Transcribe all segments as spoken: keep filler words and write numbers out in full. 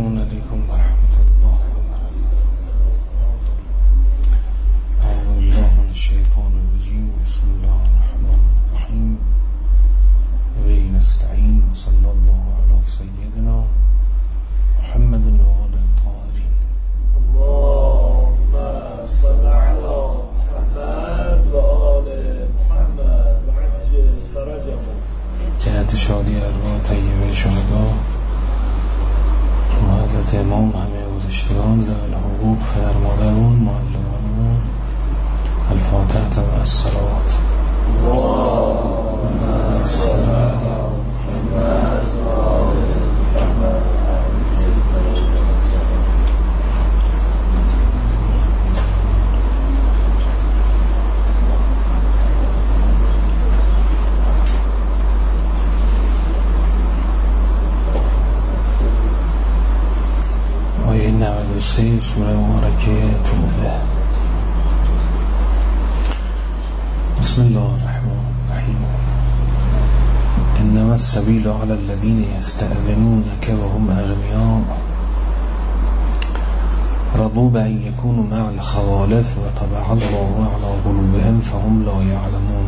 السلام علیکم و رحمت الله و برکاته. اعوذ بالله من الشیطان الرجیم. بسم الله الرحمن الرحیم. و به نستعین. صلی الله علی سیدنا محمد و آله الطاهرین. اللهم صل علی محمد و آل محمد و عجل فرجهم. جهت شادی ارواح طیبه شهدا حضرت امام، همه گذشتگان، ذوی حقوق، پدر مادرمون، معلمانمون، الفاتحه و الصلوات. اللهم صل علی محمد و آل محمد. آیه نود و سه سوره مبارکه توبه. بسم الله الرحمن الرحیم. انما السبیل علی الذین یستأذنونک وهم اغنیاء رضوا بأن یکونوا مع الخوالف وطبع الله علی قلوبهم فهم لا یعلمون.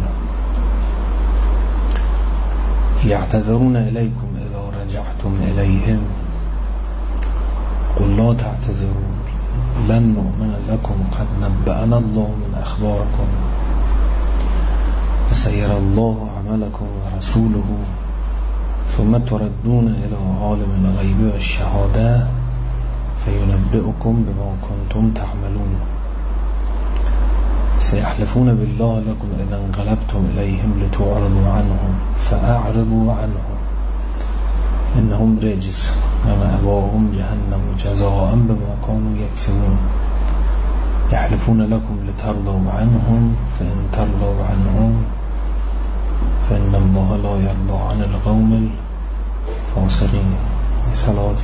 یعتذرون الیکم اذا رجعتم الیهم قل لا تعتذروا لن نؤمن لكم قد نبأنا الله من أخباركم وسيرى الله عملكم ورسوله ثم تردون إلى عالم الغيب والشهادة فينبئكم بما كنتم تعملون. سيحلفون بالله لكم إذا انقلبتم إليهم لتعرضوا عنهم فأعرضوا عنهم إنهم رجس ومأواهم جهنم جزاء بما كانوا يكسبون. يحلفون لكم لترضوا عنهم فإن ترضوا عنهم فإن الله لا يرضى عن القوم الفاسقين. صلوات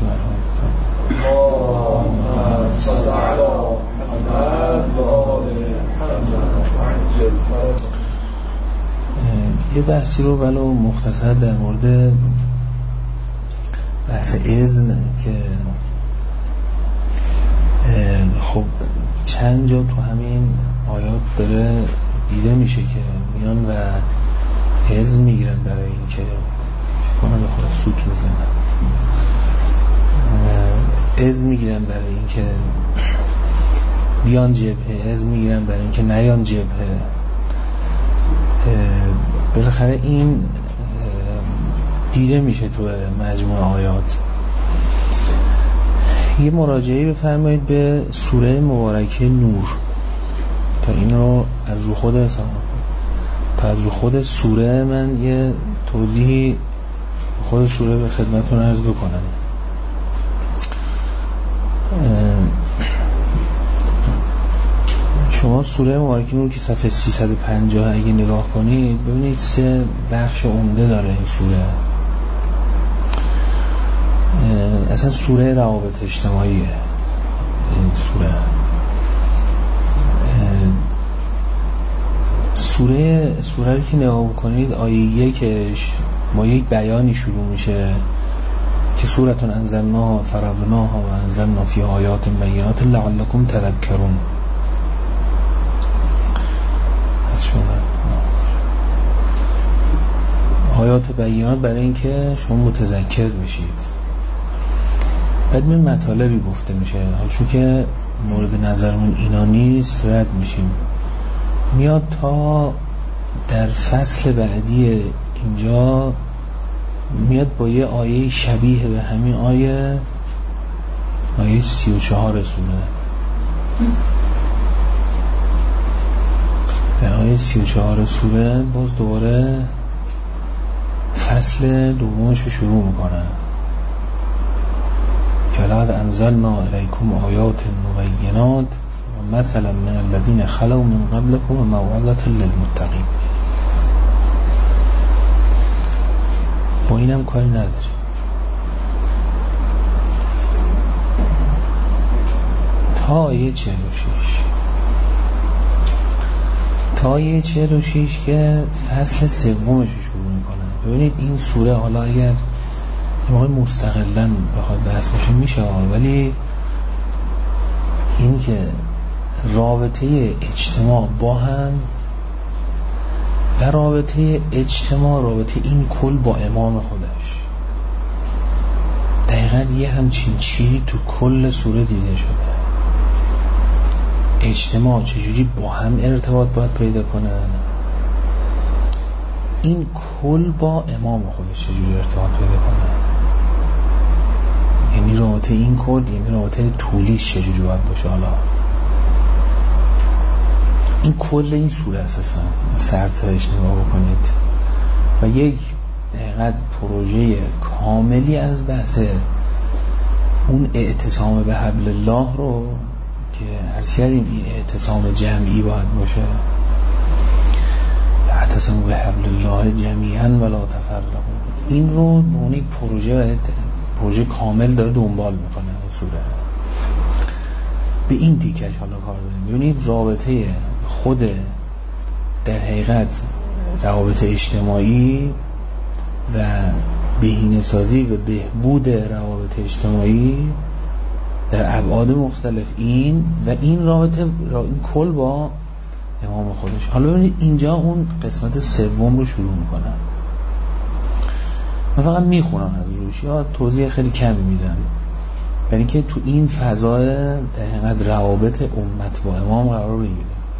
اللهم صل على محمد و آل محمد و عجل فرجهم. یه بحثی رو ولو مختصر در مورد بحث اذن که خب چند جا تو همین آیات داره دیده میشه که میان و اذن میگیرن برای این که فکر کنم به خود سوت میزنن، اذن میگیرن برای این که بیان جبهه، اذن میگیرن برای این که نیان جبهه. بالاخره این دیده میشه تو مجموع آیات. یه مراجعه بفرمایید به سوره مبارکه نور تا این رو از رو خود تا از رو خود سوره من یه توضیحی خود سوره به خدمتتون عرض بکنم. شما سوره مبارکه نور که صفحه سیصد و پنجاه اگه نگاه کنید ببینید سه بخش عمده داره این سوره. اصلا سوره روابط اجتماعیه این سوره. سوره سوره رو که نگاه بکنید آیه یکش با یک بیانی شروع میشه که سورتون انزلناها و فرضناها و انزلنا فی آیات بینات لعلکم تذکرون. از شما آیات بینات برای اینکه شما متذکر بشید. بعد من مطالبی گفته میشه، حال چون که مورد نظرمون اینا نیست رد میشیم. میاد تا در فصل بعدی اینجا میاد با یه آیه شبیه به همین آیه، آیه سی و چهار سوره. در آیه سی و چهار سوره باز دوباره فصل دومش رو شروع میکنه که لقد انزلنا الیکم آیات مبینات و مثلا من الذین خلوا من قبلکم و موعظة للمتقین. با اینم کاری نداره. تا آیه چهل و شش تا آیه چهل و شش که فصل سومش رو شروع میکنه. ببینید این سوره حالا اگر موقع مستقلاً بخواد بحث بشه میشه، ولی این که رابطه اجتماع با هم و رابطه اجتماع رابطه این کل با امام خودش دقیقاً یه همچین چیزی تو کل سوره دیده شده. اجتماع چجوری با هم ارتباط باید پیدا کنن، این کل با امام خودش چجوری ارتباط پیدا کنن، یعنی رابطه این کل یعنی رابطه طولیش چجوری باید باشه. حالا این کل این سوره اساسا سرتش نگاه بکنید و یک دقیقاً پروژه کاملی از بحث اون اعتصام به حبل الله رو که عرض کردیم این اعتصام جمعی باید باشه، اعتصام به حبل الله جمیعا ولا تفرقوا، این رو به اون یک پروژه پروژه کامل داره دنبال میکنه این سوره. به این دیگه حالا کار داریم. ببینید رابطه خود در حقیقت روابط اجتماعی و بهینه‌سازی و بهبود روابط اجتماعی در ابعاد مختلف این و این رابطه این کل با امام خودش. حالا ببینید اینجا اون قسمت سوم رو شروع میکنم، من فقط میخونم از روش یا توضیح خیلی کمی میدم، یعنی که تو این فضا در حقیقت روابط امت با امام قرار بگیره.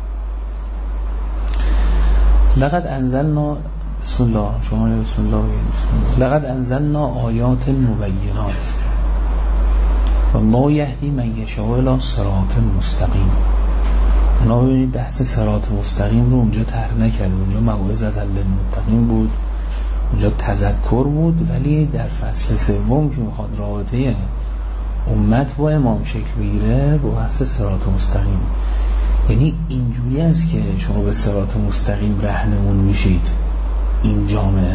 لقد انزلنا بسم الله شما بسم الله بسم الله لقد انزلنا آیات مبینات والله یهدی من یشاء الی صراط مستقیم. اونا ببینید بحث صراط مستقیم رو اونجا طرح نکرد، اونجا موعظه للمتقین بود، اونجا تذکر بود، ولی در فصل سوم که میخواد رابطه امت با امام شکل بگیره با بحث صراط مستقیم، یعنی اینجوری است که شما به صراط مستقیم رهنمون میشید این جامعه.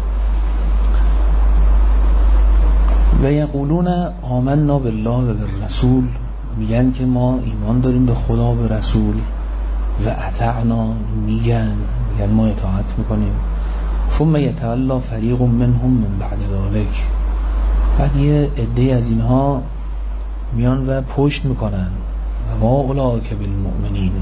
و یقولون آمنا بالله و بالرسول، میگن که ما ایمان داریم به خدا و به رسول، و اطعنا میگن میگن ما اطاعت میکنیم. ثم یتولی فریق منهم من بعد ذلک، بعد یه عده از اینها میان و پشت میکنن و ما اولئک بالمؤمنین،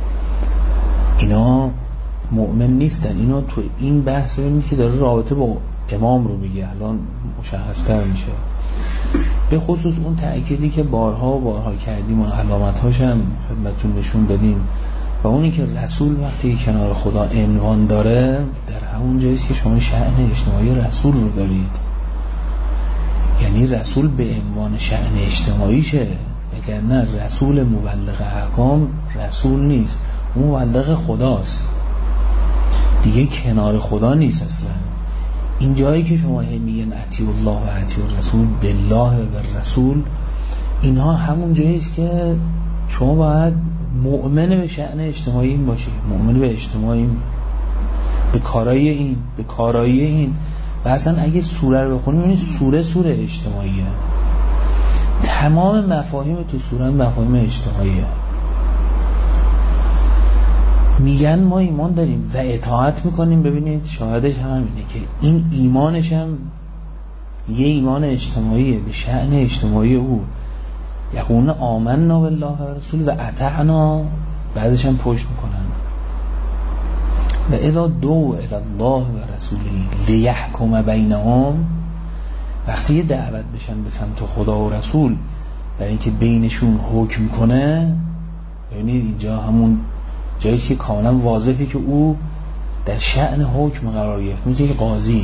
اینا مؤمن نیستن. اینا تو این بحث ببینید که داره رابطه با امام رو میگه، الان مشخص‌تر میشه، به خصوص اون تأکیدی که بارها و بارها کردیم و علامت‌هاش هم خدمتتون نشون دادیم، و اونی که رسول وقتی کنار خدا عنوان داره در همون جاییست که شما شأن اجتماعی رسول رو دارید، یعنی رسول به عنوان شأن اجتماعیشه، وگرنه رسول مبلغ احکام رسول نیست، اون مبلغ خداست دیگه، کنار خدا نیست اصلا. این جایی که شما میگن اطیع الله و اطیع الرسول بالله و بالرسول، اینها همون جاییست که شما باید مؤمن به شأن اجتماعی این باشی، مؤمن به اجتماعی، به کارایی این به کارایی این و اصلا اگه سوره رو بخونیم ببینید سوره سوره اجتماعیه، تمام مفاهیم تو سوره مفاهیم اجتماعیه. میگن ما ایمان داریم و اطاعت میکنیم، ببینید شاهدش هم اینه که این ایمانش هم یه ایمان اجتماعیه به شأن اجتماعی او. یقولون آمنا بالله و رسول و اطعنا، بعدش هم پشت میکنن. و اذا دعوا الی الله و رسوله لیحکم بینهم، وقتی یه دعوت بشن به سمت خدا و رسول برای اینکه بینشون حکم کنه، ببینید اینجا همون جاییست که کاملا واضحه که او در شأن حکم قرار گرفت، مثل یک قاضی،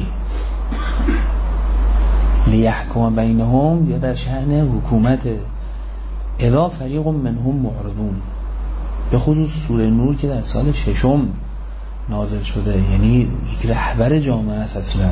لیحکم بینهم یا در شأن حکومت. اذا فریق منهم معرضون، به خصوص سوره نور که در سال ششم نازل شده، یعنی یک رهبر جامعه است اصلا.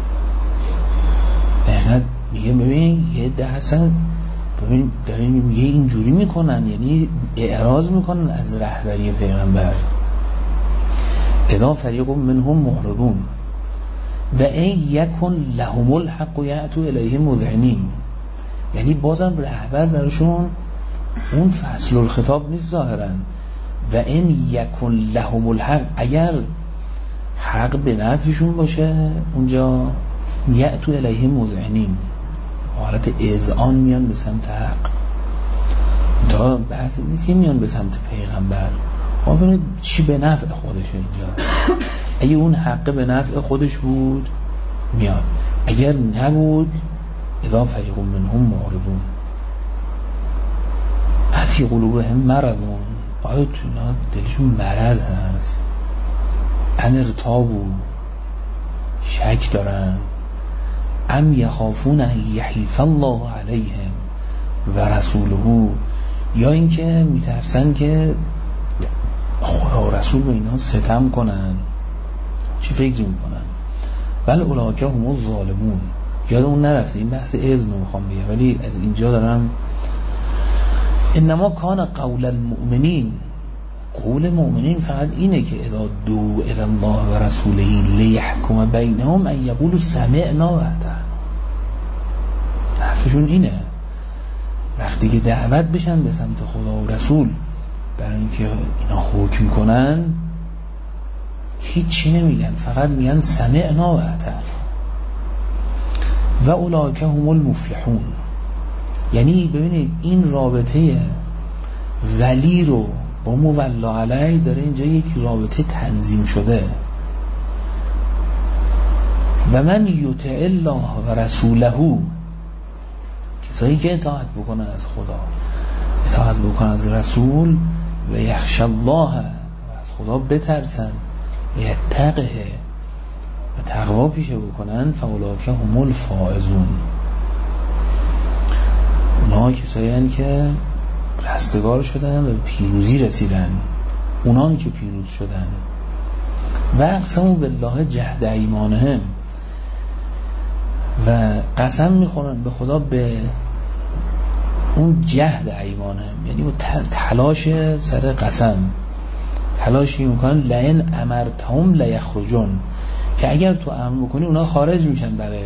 دقیقا میگه ببین یه ده هستن ببین دارین میگه اینجوری میکنن، یعنی اعراض میکنن از رهبری پیغمبر. اذا فریق منهم معرضون و این یکن لهم الحق یأتوا الیه مذعنین، یعنی بازم رهبر براشون اون فصل الخطاب نیست ظاهرا. و این یکن لهم الحق، اگر حق به نفعشون باشه اونجا یأتو الیه مذعنین، حالت اذعان میان به سمت حق. تا بحث نیست که میان به سمت پیغمبر، ما ببینید چی به نفع خودشه اینجا. اگه اون حق به نفع خودش بود میاد، اگر نبود اذا فریق منهم معرضون افی قلوبهم مرضون، آیا تو اینا دلشون مرض هست، ان ارتابو شک دارن، ام یخافون ان یحیف الله علیهم و رسوله، یا اینکه میترسن که خدا و رسول به اینا ستم کنن. چی فکر میکنن؟ بل اولئک هم الظالمون. یادمون نرفته این بحث اذن رو میخوام بگم، ولی از اینجا دارم. انما کان قول المؤمنین، قول مؤمنین فقط اینه که اذا دو الی الله و رسوله لیحکم بینهم ان یقولوا سمعنا و اطعنا. حرفشون اینه وقتی که دعوت بشن به سمت خدا و رسول برای اینکه اینا حکم کنن، هیچی نمیگن، فقط میگن سمعنا و اطعنا و اولئک هم المفلحون. یعنی ببینید این رابطه ولی رو با مولا علیه داره اینجا یک رابطه تنظیم شده. و من یطع الله و رسوله، کسایی که اطاعت بکنه از خدا، اطاعت بکنه از رسول، و یخشى الله، و از خدا بترسن، و یتقه، و تقوا پیشه بکنن، فاولئک هم الفائزون. اونها کسایی هستند که رستگار شدن و پیروزی رسیدن، اونان که پیروز شدن. و اقسموا بالله جهد ایمانهم، و قسم میخورن به خدا به اون جهد ایمانهم، یعنی اون تلاش سر قسم، تلاشی میکنن لئن امرتهم لیخرجون، که اگر تو امر بکنی اونا خارج میشن برای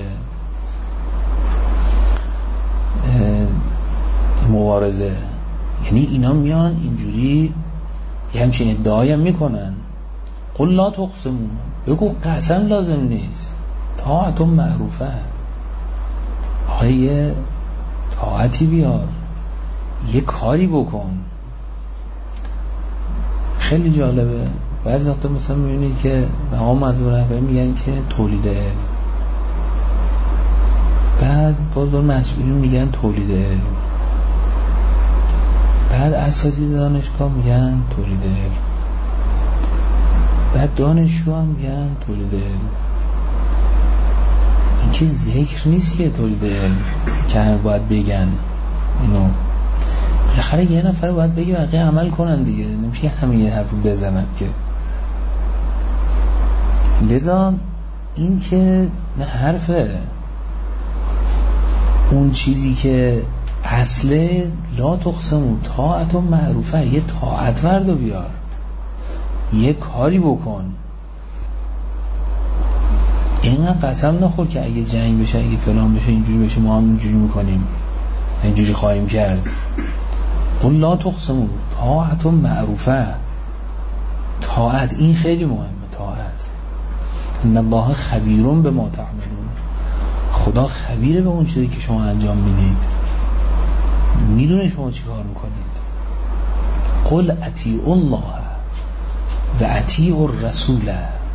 مبارزه. یعنی اینا میان اینجوری یه همچین ادعایی هم میکنن. قل لا تقسمون، بگو قسم لازم نیست، طاعتون معروفه، آخه یه طاعتی بیار، یه کاری بکن. خیلی جالبه بعضی وقتا مثلا میبینید که مقام از رهبری میگن که تولید علم، بعد بازار مسئولین میگن تولید علم، بعد اساتید دانشگاه میگن تولید علم، بعد دانشجو هم میگن تولید علم. این که ذکر نیست که تولید علم که همه باید بگن اینو. بالاخره یه نفر باید بگه بقیه عمل کنن دیگه، نمیشه همه یه حرف بزنن که. لذا این که نه حرفه، اون چیزی که اصله لا تقسمون طاعت و معروفه، یه طاعت ورد و بیار، یه کاری بکن. اینقدر قسم نخور که اگه جنگ بشه، اگه فلان بشه، اینجوری بشه، ما هم اینجوری میکنیم، اینجوری خواهیم کرد. قل لا تقسمون طاعت و معروفه، طاعت این خیلی مهمه. طاعت ان الله خبیر بما تعملون، خدا خبیره به اون چیزی که شما انجام میدید، میدونه شما چی کار میکنید. قل اطیعوا الله و اطیعوا الرسول.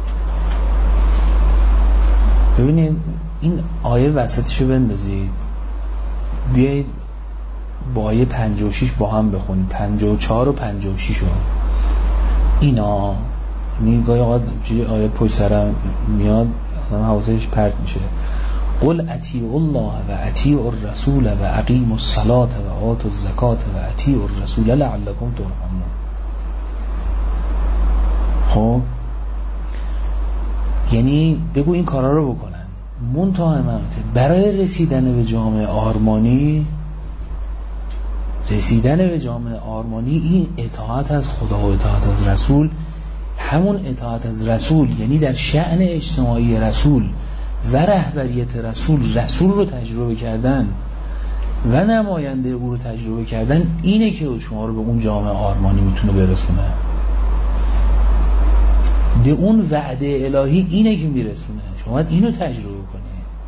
ببینید این آیه وسطشو بندازید، بیایید با آیه پنجاه و شش با هم بخونید، پنجاه و چهار و پنجاه و شش رو. اینا یعنی گاهی اوقات آیه پشت سرم میاد آدم حواسش پرت میشه. قل اطیعوا الله و اطیعوا الرسول و اقیموا الصلاة و آتوا الزکاة و اطیعوا الرسول لعلکم ترحمون. خب یعنی بگو این کارا رو بکنن. منتها امانته برای رسیدن به جامعه آرمانی، رسیدن به جامعه آرمانی، این اطاعت از خدا و اطاعت از رسول، همون اطاعت از رسول یعنی در شأن اجتماعی رسول و رهبریت رسول، رسول رو تجربه کردن و نماینده او رو تجربه کردن، اینه که شما رو به اون جامعه آرمانی میتونه برسونه، به اون وعده الهی اینه که میرسونه. شما باید اینو تجربه کنید.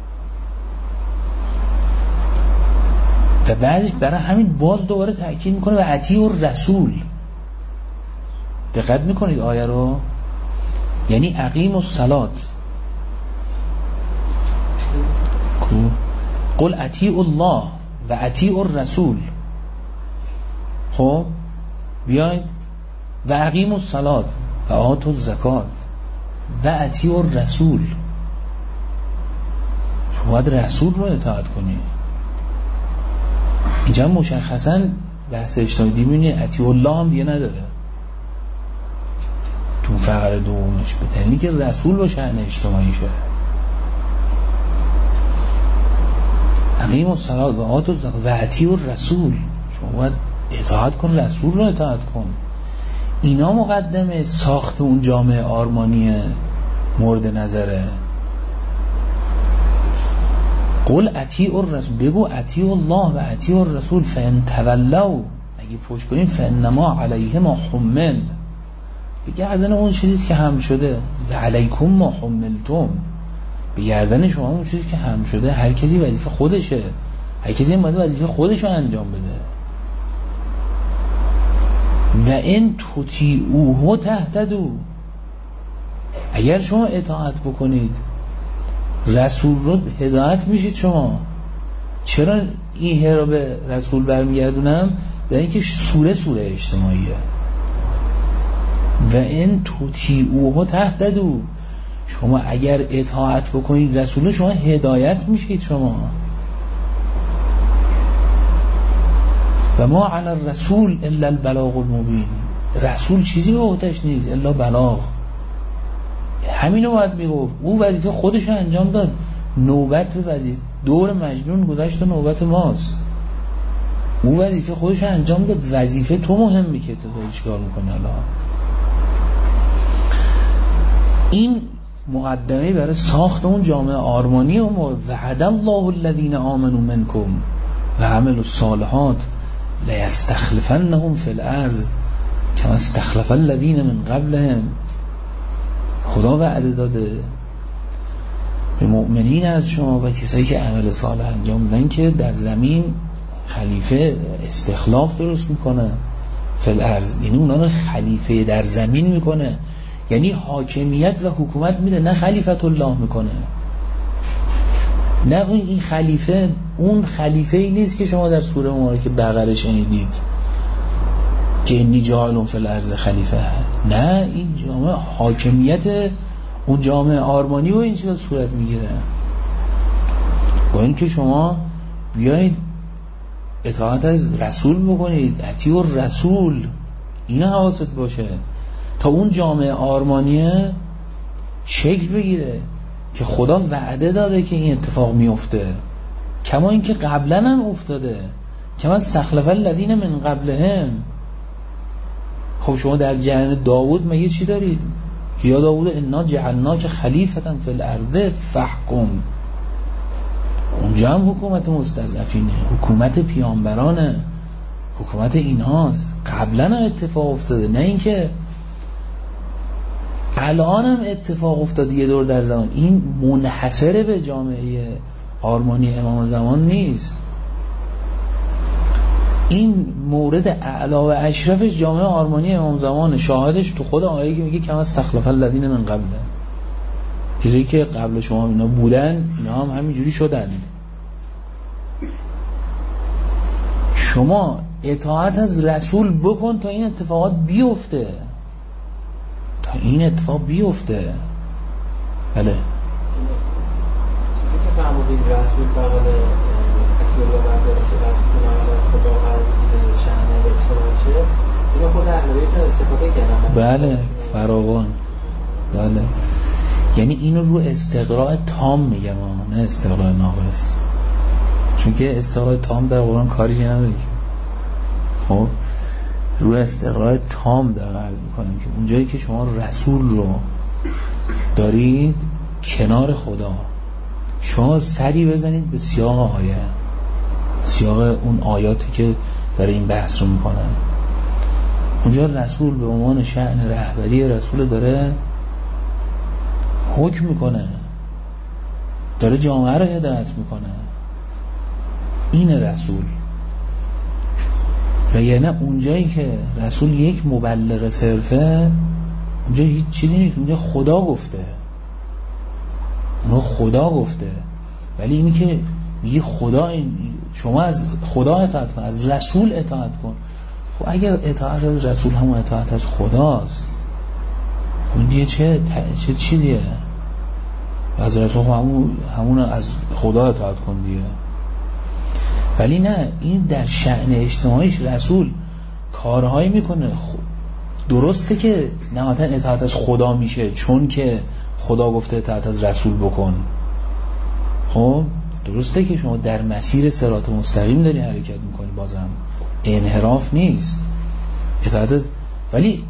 و بعد برای همین باز دوباره تأکید میکنه و اطیعوا الرسول. دقت میکنید آیه رو؟ یعنی اقیموا الصلاة، قل اطیعوا الله و اطیعوا الرسول. خب بیاید و اقیموا الصلاة و آتوا الزکات و اطیعوا الرسول. شما باید رسول رو اطاعت کنید. اینجا مشخصا بحث اجتماعی دیمونی اطیعوا الله هم دیگه نداره تو فقره دومش، به دلیلی که رسول با شأن اجتماعی شده. اقیموا الصلاة و آتوا الزکات و اطیعوا الرسول. شما باید اطاعت کن، رسول رو اطاعت کن. اینا مقدمه ساخت اون جامعه آرمانی مورد نظره. قل اطیعوا الرسول، بگو اطیعوا الله و اطیعوا الرسول فان تولوا، اگه پشت کنین فانما علیه ما حمل، به گردن اون چیزی که حمل شده، و علیکم ما حملتم، به گردن شما اون چیزی که حمل شده. هر کسی وظیفه خودشه، هر کسی باید وظیفه خودش رو انجام بده. و این تطیعوه تهتدوا، اگر شما اطاعت بکنید رسول رو هدایت میشید. شما چرا این را به رسول برمیگردونم؟ در اینکه سوره سوره اجتماعیه. و این تطیعوه تهتدوا، شما اگر اطاعت بکنید رسول، شما هدایت میشید. شما و ما علی الرسول الا البلاغ المبین، رسول چیزی به عهده‌اش نیست الا بلاغ. همینو باید میگفت. او وظیفه خودش رو انجام داد، نوبت به وظیفه دور مجنون گذشت و نوبت ماست. او وظیفه خودش رو انجام داد، وظیفه تو مهمی که تو داری چیکار میکنی. حالا این مقدمه برای ساخت اون جامعه آرمانی و وعد الله الذین آمنوا منکم و عملوا الصالحات لیستخلفنهم فی الارض کما استخلف الذین من قبلهم. خدا وعده داده به مؤمنین از شما و کسایی که عمل صالح انجام میدن که در زمین خلیفه استخلاف درست میکنه فی الارض، یعنی اونا رو خلیفه در زمین میکنه، یعنی حاکمیت و حکومت میده، نه خلیفت الله میکنه. نه اون این خلیفه اون خلیفه ای نیست که شما در سوره مبارکه بقره شنیدید که انی جاعل فی الارض خلیفه. نه، این جامعه حاکمیت اون جامعه آرمانی و این چیزا صورت میگیره. با این که شما بیایید اطاعت از رسول بکنید، اطیعوا الرسول، اینا حواست باشه تا اون جامعه آرمانیه شکل بگیره که خدا وعده داده که این اتفاق میفته، کما اینکه قبلا هم افتاده، کما استخلف الذین من قبلهم. خب شما در جریان داوود مگه چی دارید؟ که یا داوود انا جعلناک خلیفة فی الارض فاحکم. اونجا هم حکومت مستضعفینه، حکومت پیامبرانه، حکومت اینهاست. قبلا هم اتفاق افتاده، نه اینکه الان هم اتفاق افتاده یه دور در زمان. این منحصر به جامعه آرمانی امام زمان نیست. این مورد اعلی و اشرفش جامعه آرمانی امام زمان، شاهدش تو خود آیه که میگه کما استخلف الذین من قبل، کسی که قبل شما اینا بودن اینا هم همینجوری شدن. شما اطاعت از رسول بکن تا این اتفاقات بیفته، تا این اتفاق بیفته. بله که فرمودین رسول فقط اکیل و بردارش رسول که نمید خدا قرار بگیره شهنه و اجتماعیشه، اینا خود اهل بیت استفاده کردن. بله فراوان. بله یعنی اینو رو استقراء تام میگم، نه استقراء ناقص، چون که استقراء تام در قرآن کاری نداری. خب رو استقراء تام در عرض میکنم که اونجایی که شما رسول رو دارید کنار خدا، شما سری بزنید به سیاق آیه، سیاق اون آیاتی که داره این بحث رو میکنن. اونجا رسول به عنوان شأن رهبری رسول داره حکم میکنه، داره جامعه رو هدایت میکنه. این رسول و یعنی اونجایی که رسول یک مبلغ صرفه، اونجا هیچ چیزی نیست، اونجا خدا گفته، اونجا خدا گفته. ولی اینی که میگه خدا، این شما از خدا اطاعت کن، از رسول اطاعت کن. خب اگر اطاعت از رسول همون اطاعت از خداست، اون دیگه چه چه چیزیه؟ از رسول همون همون از خدا اطاعت کن دیگه. ولی نه، این در شأن اجتماعیش رسول کارهایی میکنه. درسته که نهایتا اطاعت از خدا میشه چون که خدا گفته اطاعت از رسول بکن. خب درسته که شما در مسیر صراط مستقیم داری حرکت میکنی، بازم انحراف نیست اطاعت از، ولی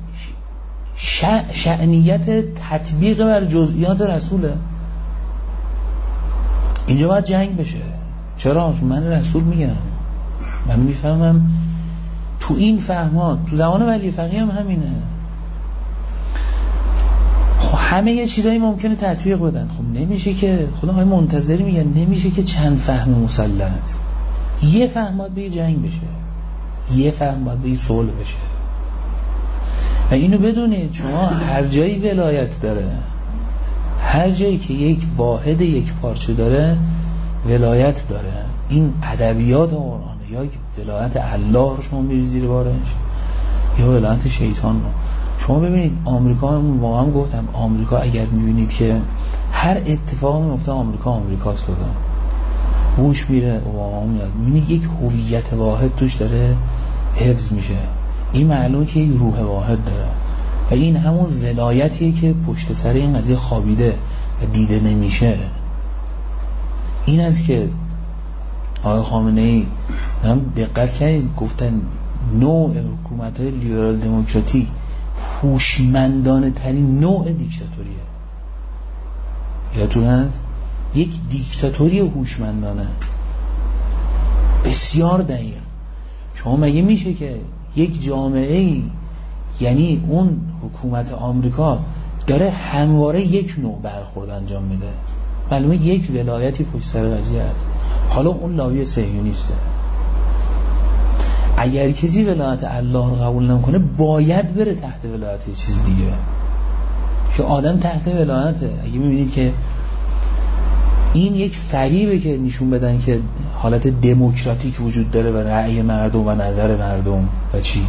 شأنیت تطبیق بر جزئیات رسوله. اینجا باید جنگ بشه. چرا؟ من رسول میگم، من میفهمم تو این فهمات تو زمان ولی فقیه هم همینه. خب همه یه چیزایی ممکنه تطبیق بدن، خب نمیشه که خدا های منتظری میگن نمیشه که چند فهم مسلط، یه فهم باید به جنگ بشه، یه فهم باید به صلح بشه. و اینو بدونید شما هر جایی ولایت داره، هر جایی که یک واحد یک پارچه داره ولایت داره. این ادبیات قرآنه، یا ولایت الله رو شما میری زیر بارش یا ولایت شیطان رو. شما ببینید آمریکا، اون واقعا گفتم آمریکا اگر میبینید که هر اتفاقی میفته آمریکا آمریکاست کردن، بوش میره اوباما میاد، میبینید یک هویت واحد توش داره حفظ میشه. این معلومه که یک روح واحد داره و این همون ولایتیه که پشت سر این قضیه خوابیده و دیده نمیشه. این است که آقای خامنه‌ای هم دقت کردید گفتن نوع حکومت‌های لیبرال دموکراتی هوشمندانه ترین نوع دیکتاتوریه. یادتون هست؟ یک دیکتاتوری هوشمندانه بسیار دقیق. شما مگه میشه که یک جامعه‌ای، یعنی اون حکومت آمریکا داره همواره یک نوع برخورد انجام میده، معلومه یک ولایتی پشت سر قضیه است. حالا اون لابی صهیونیسته. اگر کسی ولایت الله رو قبول نمیکنه باید بره تحت ولایت چیز دیگه، که آدم تحت ولایته. اگه میبینید که این یک فریبه که نشون بدن که حالت دموکراتیک وجود داره و رأی مردم و نظر مردم و چی،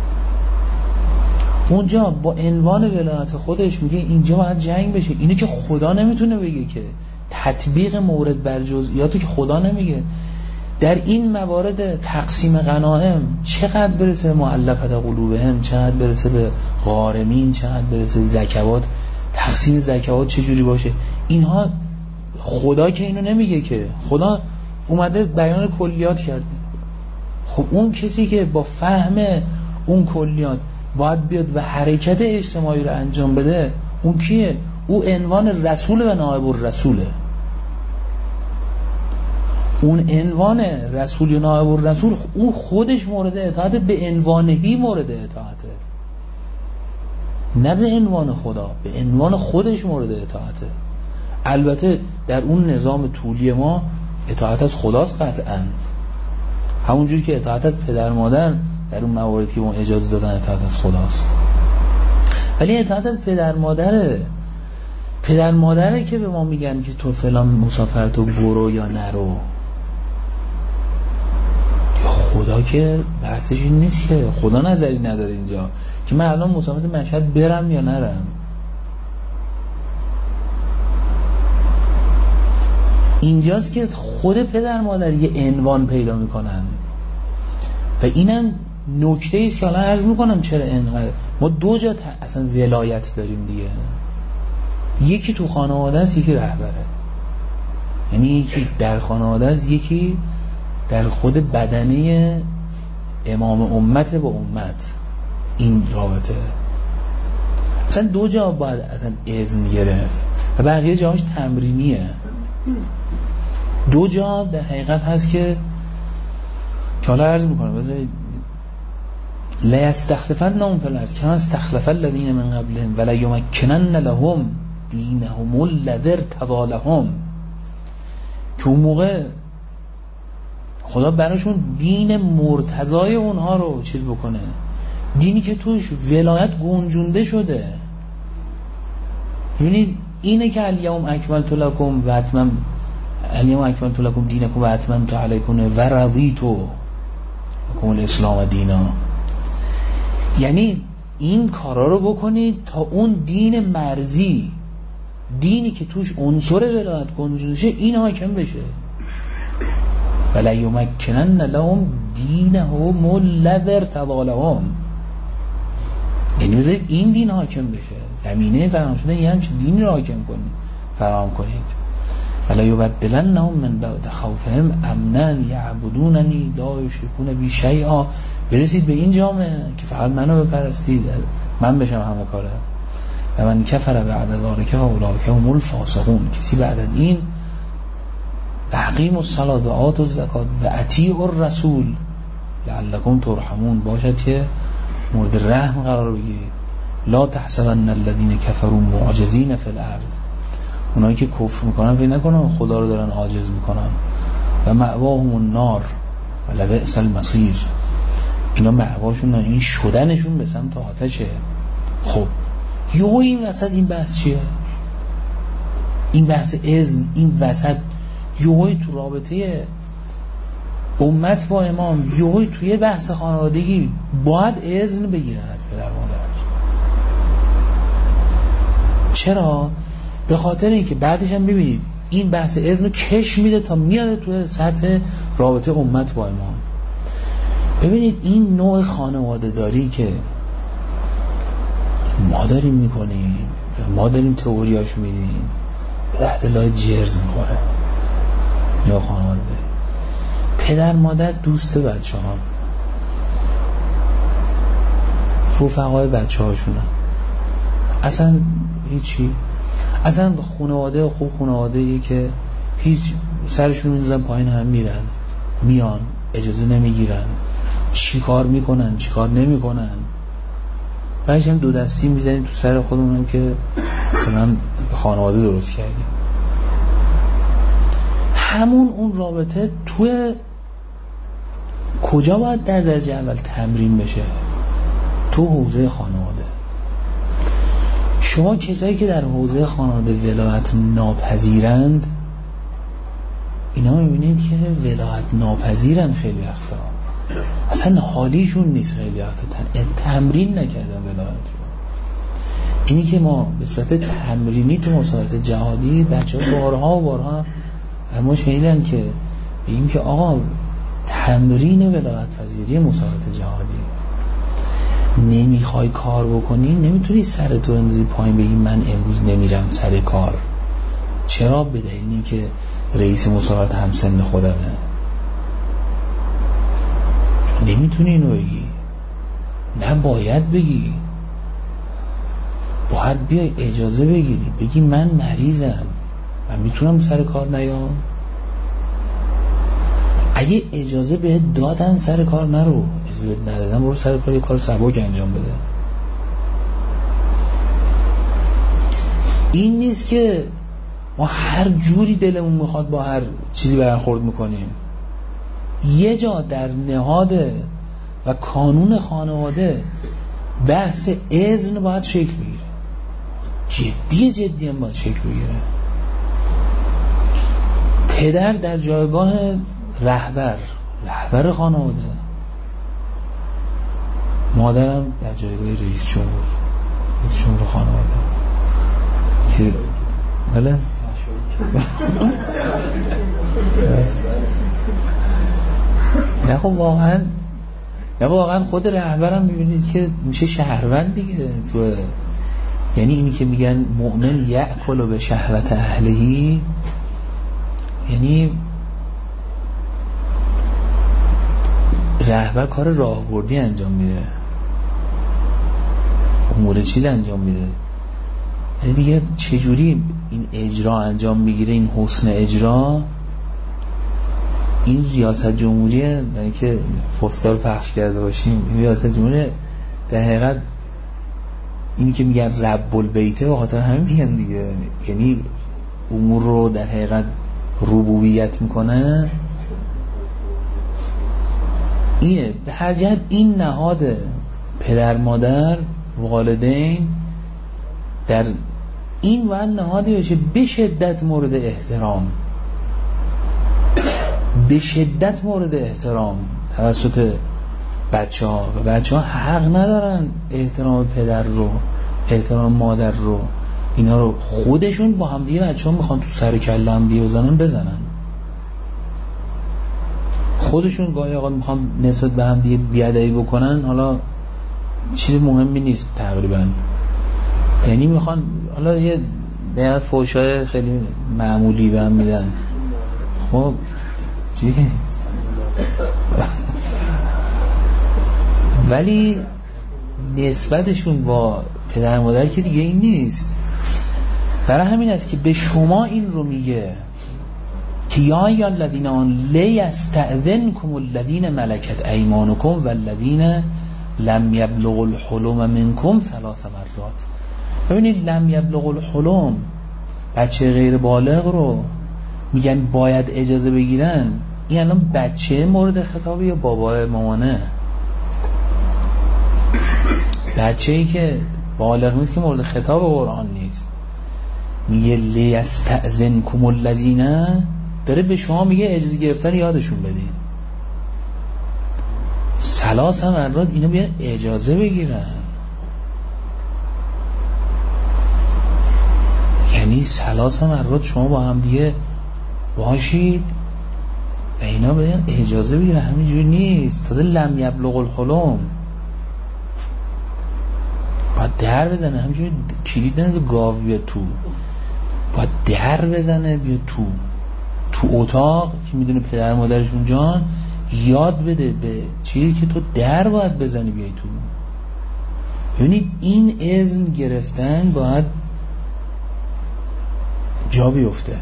اونجا با عنوان ولایت خودش میگه اینجا باید جنگ بشه. اینو که خدا نمیتونه بگه، که تطبیق مورد بر جزئیاتو که خدا نمیگه. در این موارد تقسیم غنایم چقدر برسه مؤلفه قلوبهم، چقدر برسه به غارمین، چقدر برسه زکوات، تقسیم زکوات چجوری باشه، اینها خدا که اینو نمیگه، که خدا اومده بیان کلیات کرده. خب اون کسی که با فهم اون کلیات باید بیاد و حرکت اجتماعی رو انجام بده، اون کیه؟ او عنوان رسول و نائب الرسوله. اون عنوان رسول و نائب الرسول او خودش مورد اطاعت، به عنوانهی مورد اطاعته، نه به عنوان خدا، به عنوان خودش مورد اطاعته. البته در اون نظام طولی ما اطاعت از خداست قطعا، همونجوری که اطاعت از پدر مادر در اون مواردی که ما اجازه دادن اطاعت از خداست. ولی اطاعت از پدر مادره، پدر مادره که به ما میگن که تو فلان مسافر تو برو یا نرو. خدا که بحثش این نیست، که خدا نظری نداره اینجا که من الان مسافرت مشهد برم یا نرم. اینجاست که خود پدر مادر یه عنوان پیدا میکنن و اینم نکته ایست که الان عرض میکنم چرا اینقدر ما دو جا اصلا ولایت داریم دیگه. یکی تو خانواده است، یکی رهبره، یعنی یکی در خانواده است، یکی در خود بدنه امام امت با امت. این رابطه اصلا دو جا باید اصلا اذن گرفت و بقیه جاهاش تمرینیه. دو جا در حقیقت هست که حالا عرض میکنم بذارید لا یستخلفنهم فی الارض کما استخلف الذین من قبلهم ولا یمکنن لهم دینهم الذی ارتضی لهم. که اون موقع خدا براشون دین مرتضای اونها رو چیز بکنه، دینی که توش ولایت گنجونده شده. ببینید اینه که الیوم اکملت لکم و اتمم الیوم اکملت لکم دینکم و اتممت علیکم و رضیت لکم الاسلام دینا. یعنی این کارا رو بکنید تا اون دین مرزی، دینی که توش عنصر ولایت گنجونده شه، این حاکم بشه. ولا یمکنن لهم دینهم الذی ارتضی لهم. یعنی بذارید این دین حاکم بشه، زمینه فراهم شده یه همچین دینی رو حاکم کنید، فراهم کنید. ولا یبدلنهم من بعد خوفهم امنا یعبدوننی لا یشرکون بی شیئا. برسید به این جامعه که فقط منو بپرستید، من بشم همه کاره. و من کفر بعد ذلک فاولئک هم الفاسقون. کسی بعد از این اقیموا الصلاة و آتوا الزکات و اطیعوا الرسول لعلکم ترحمون باشد که مورد رحم قرار بگیرید. لا تحسبن الذین کفروا معجزین فی الارض. اونایی که کفر میکنن فکر نکنن خدا رو دارن عاجز میکنن. و مأواهم النار و لبئس المصیر. اینا مأواشون، این شدنشون به سمت آتشه. خب یه این وسط این بحث چیه؟ این بحث اذن، این وسط یهوی تو رابطه امت با امام، یهوی توی بحث خانوادگی باید اذن بگیرن از پدر مادر. چرا؟ به خاطر اینکه بعدش هم ببینید این بحث اذن رو کش میده تا میاد توی سطح رابطه امت با امام. ببینید این نوع خانواده داری که ما داریم میکنیم، ما داریم تئوریاش میدیم، به احتلال جرز میخوره. یا خانواده پدر مادر دوست بچه ها، رفقای بچه هاشونه، اصلا هیچی، اصلا خانواده خوب خانواده که هیچ سرشون میزن پایین هم میرن میان اجازه نمیگیرن، چی کار میکنن چی کار نمیکنن. بعدش هم دو دستی میزنیم تو سر خودمونم که مثلا خانواده درست کردیم. همون اون رابطه توی کجا باید در درجه اول تمرین بشه؟ تو حوزه خانواده. شما کسایی که در حوزه خانواده ولایت ناپذیرند، اینا میبینید که ولایت ناپذیرن، خیلی وقتا اصلا حالیشون نیست، خیلی وقتا تمرین نکردن ولایت رو. اینی که ما به صورت تمرینی تو مسابقات جهادی بچه ها بارها و بارها اما شنیدن که بگیم که آقا تمرین ولایت پذیری مسابقات جهادی، نمیخوای کار بکنی نمیتونی سر تو اندازی پایین بگی من امروز نمیرم سر کار. چرا؟ به دلیلی که رئیس مسابقات همسن خودمه. نمیتونی اینو بگی، نه باید بگی، باید بیای اجازه بگیری بگی من مریضم، من میتونم سر کار نیام. اگه اجازه بهت دادن سر کار نرو، اجازه بهت ندادن برو سر کار، یه کار سبک انجام بده. این نیست که ما هر جوری دلمون میخواد با هر چیزی برخورد میکنیم. یه جا در نهاد و کانون خانواده بحث اذن باید شکل بگیره، جدی جدی هم باید شکل بگیره. پدر در جایگاه رهبر رهبر خانواده، مادرم در جایگاه رئیس جمهور رئیس جمهور خانواده که بله نه خب واقعا نه واقعا خود رهبرم میبینید که میشه شهروند دیگه تو. یعنی اینی که میگن مؤمن یأکل به شهوت اهلهی، یعنی رهبر کار راهبردی انجام میده، امور چیز انجام میده. یعنی دیگه چجوری این اجرا انجام میگیره، این حسن اجرا، این ریاست جمهوریه. یعنی که پستار پخش کرده باشیم، این ریاست جمهوری در حقیقت اینی که میگن رب البیته به خاطر همین میگن دیگه، یعنی امور رو در حقیقت ربوبیت میکنه. اینه به هر جهت این نهاد پدر مادر والدین در این باید نهادی بشه به شدت مورد احترام، به شدت مورد احترام توسط بچه ها. و بچه ها حق ندارن احترام پدر رو، احترام مادر رو، اینا رو خودشون با هم دیگه بچه ها میخوان تو سر کله هم دیگه بزنن بزنن، خودشون گاهی آقا میخوان نسبت به هم دیگه بیادبی بکنن، حالا چیز مهمی نیست تقریبا، یعنی میخوان حالا یه یه فوشای خیلی معمولی به هم میدن. خب چی؟ ولی نسبتشون با پدر مادر که دیگه این نیست. برای همین است که به شما این رو میگه که یا یا الذین آن لیستأذنکم الذین ملکت ایمانکم والذین لم یبلغوا الحلم منکم ثلاث مرات. ببینید لم یبلغوا الحلم، بچه غیر بالغ رو میگن باید اجازه بگیرن. این الان بچه مورد خطابه یا بابا مامانه؟ بچه‌ای که بالغ نیست که مورد خطاب قرآن نیست. میگه لیستأذنکم الذین، داره به شما میگه اجازه گرفتن یادشون بدین. ثلاث مرات اینا بیان اجازه بگیرن، یعنی ثلاث مرات شما با هم دیگه باشید و اینا بیان اجازه بگیرن. همینجوری نیست. تازه لم یبلغ الحلم باید در بزنه، همینجوری کلید نزد گاو بیاد تو، باید در بزنه بیاد تو تو اتاق که میدونه پدر مادرش اونجان، یاد بده به چیزی که تو در باید بزنی بیای تو. ببینید این اذن گرفتن باید جا بیفته،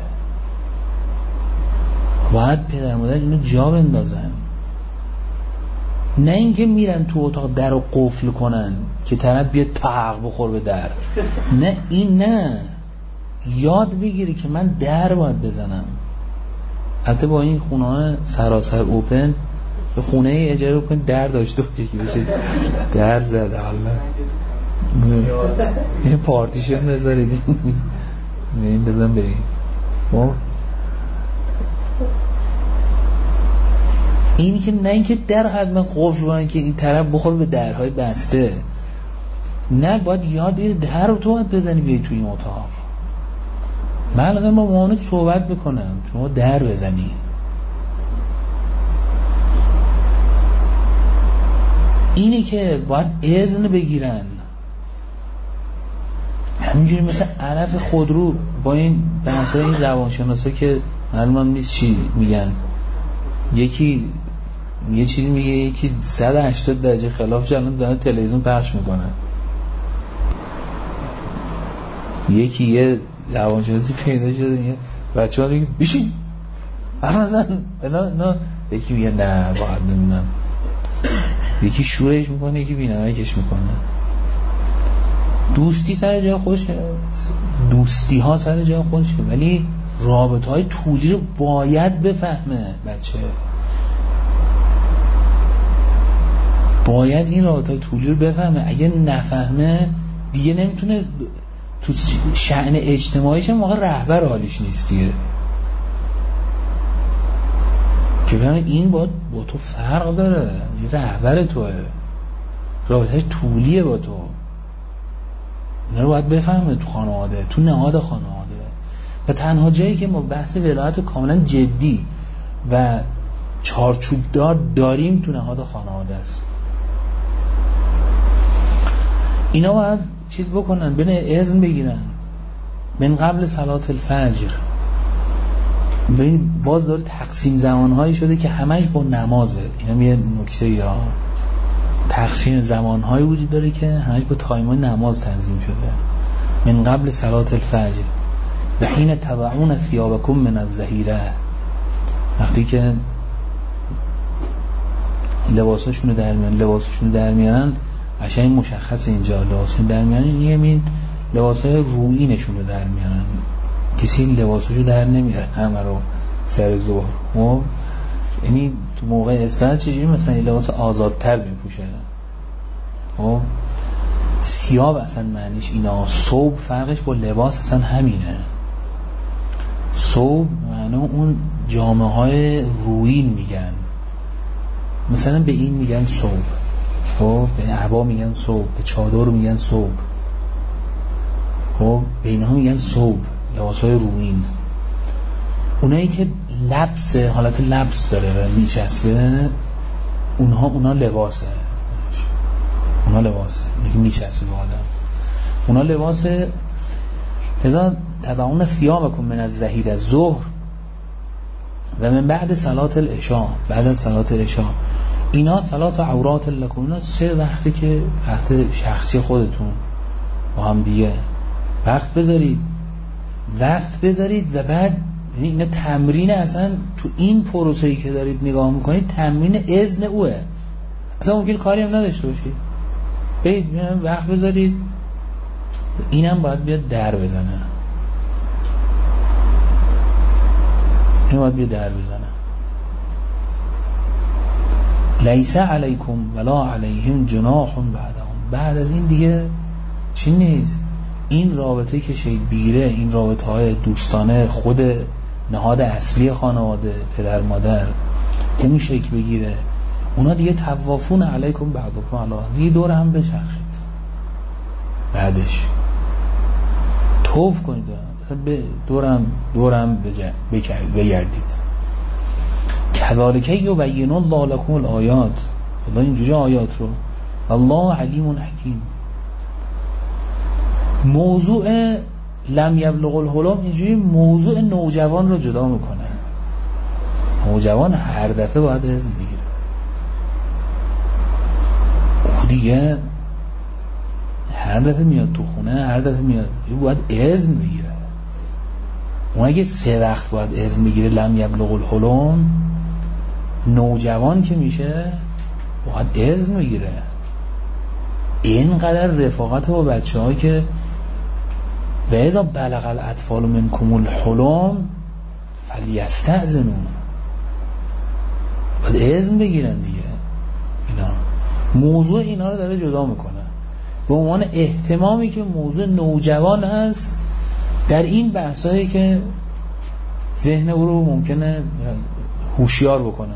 باید پدر مادر اینو جا بندازن، نه اینکه میرن تو اتاق در رو قفل کنن که طرف بیاد تاق بخور به در. نه این نه، یاد بگیری که من در باید بزنم. حتی با این خونه ها سراسر اوپن، به خونه ای اجاره بکنید در داشته باشید، در زده الله این پارتیشن نذارید این بزن بریم. اینی که نه اینکه در حتما قفل کنن که این طرف بخور به درهای بسته، نه باید یاد بگیری در رو تو باید بزنی بیایی تو این اتاق. من الان با مامانت صحبت بکنم شما در بزنی. اینی که باید اذن بگیرن، همینجوری مثل علف خودرو با این بحثای این روانشناسا که معلومم نیست چی میگن، یکی یه چیزی میگه یکی صد و هشتاد درجه خلافش الان داره تلویزیون پخش میکنه، یکی یه روانشناسی پیدا شده میگه بچه‌ها میگه بشین حرف نزن نه نه، یکی میگه نه باید نمیدونم، یکی شورش میکنه یکی بی‌نمکش میکنه. دوستی سر جای خودشه، دوستی ها سر جای خودشه، ولی رابطه های طولی رو باید بفهمه بچه، باید این رابطه های طولی رو بفهمه. اگه نفهمه دیگه نمیتونه تو شأن اجتماعیش هم موقع رهبر حالیش نیست دیگه، که فهمه این با با تو فرق داره، رهبر توه، رابطه های طولیه با تو، اینا رو باید بفهمه تو خانواده، تو نهاد خانواده. و تنها جایی که ما بحث ولایت رو کاملا جدی و چارچوبدار داریم تو نهاد خانواده است. اینا باید چیز بکنن، بین اذن بگیرن من قبل صلات الفجر. ببین باز داره تقسیم زمانهایی شده که همش با نمازه. اینا یه نکته یا تقسیم زمانهایی وجود داره که همش با تایمای نماز تنظیم شده. من قبل صلات الفجر و حین تضعون ثیابکم من الظهیره، وقتی که لباساشونو در میارن لباساشونو در میارن قشنگ مشخص اینجا لباساشونو در میارن، یعنی لباسای رویینشونو در میارن، کسی لباساشو در نمیاره همه رو سر ظهر. خب یعنی تو موقع استراحت چجوری مثلا یه لباس آزادتر میپوشه. خب ثیاب اصلا معنیش اینا، ثوب فرقش با لباس اصلا همینه. ثوب معنی اون جامعه های رویین میگن، مثلا به این میگن ثوب، خب به عبا میگن ثوب، به چادر میگن ثوب، خب به اینها میگن ثوب، لباس های رویین. اونایی که لبس، حالت لبس داره و میچسبه، اونها اونا لباسه، اونا لباسه میچسبه به آدم، اونا لباسه. لذا تضعون ثیابکم من الظهیر الظهر و من بعد صلات العشاء، بعد از صلات العشاء. اینا ثلاث عورات لکم، اینا سه وقتی که وقت شخصی خودتون با هم دیگه وقت بذارید، وقت بذارید و بعد یعنی اینا تمرین، اصلا تو این پروسه‌ای که دارید نگاه میکنید تمرین اذن اوه، اصلا ممکن کاری هم نداشته باشید، برید وقت بذارید، اینم باید بیاد در بزنه، این باید بیاد در بزنه. لیس علیکم ولا علیهم جناح بعدهم، بعد از این دیگه چی نیست. این رابطه که شید بیره، این رابطه های دوستانه خود نهاد اصلی خانواده پدر مادر اون شکل بگیره، اونا دیگه توافون علیکم بعدکم علا، دیگه دور هم بچرخید، بعدش توف کنید دورم دورم بگردید. کذالک یبین الله لکم الآیات، خدا اینجوری آیات رو، الله علیم حکیم. موضوع لم یبلغ الحلم اینجوری موضوع نوجوان رو جدا میکنه. نوجوان هر دفعه باید اذن بگیره، دیگه هر دفعه میاد تو خونه، هر دفعه میاد باید اذن بگیره. اون اگه سه وقت باید اذن بگیره لم یبلغ الحلم، نوجوان که میشه باید اذن بگیره. اینقدر رفاقت با بچه ها که و اذا بلغ الاطفال منکم الحلم فلیستأذنوا، باید اذن بگیرن دیگه. اینا موضوع اینا رو داره جدا میکنه به عنوان اهتمامی که موضوع نوجوان هست در این بحثایی که ذهن او رو ممکنه هوشیار بکنه.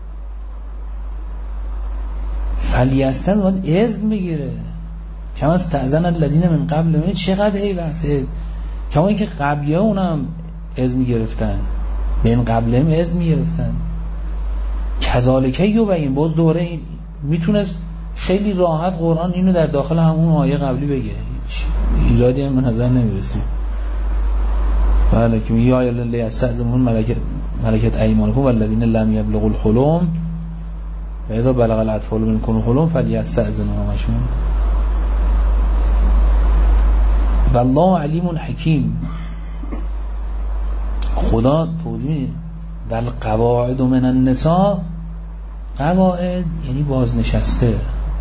فلیستن باید اذن بگیره، کما استأذن الذین من قبل. چقدر هی بحثه، کما اینکه قبلی ها اونم اذن میگرفتن، بین قبلی هم اذن میگرفتن. کذالک یبین، باز دوره این میتونست خیلی راحت قرآن اینو در داخل همون آیه قبلی بگه، ایرادی هم به نظر نمیرسید. بله که میگه یا ایها یستأذنون ملکت ملکت ایمانکم والذین لم یبلغوا الحلم و اذا بلغ الاطفال منکم الحلم فلیستأذنوا، همشون. والله علیم حکیم، خدا توضیح میده. والقواعد من النساء، قواعد یعنی بازنشسته،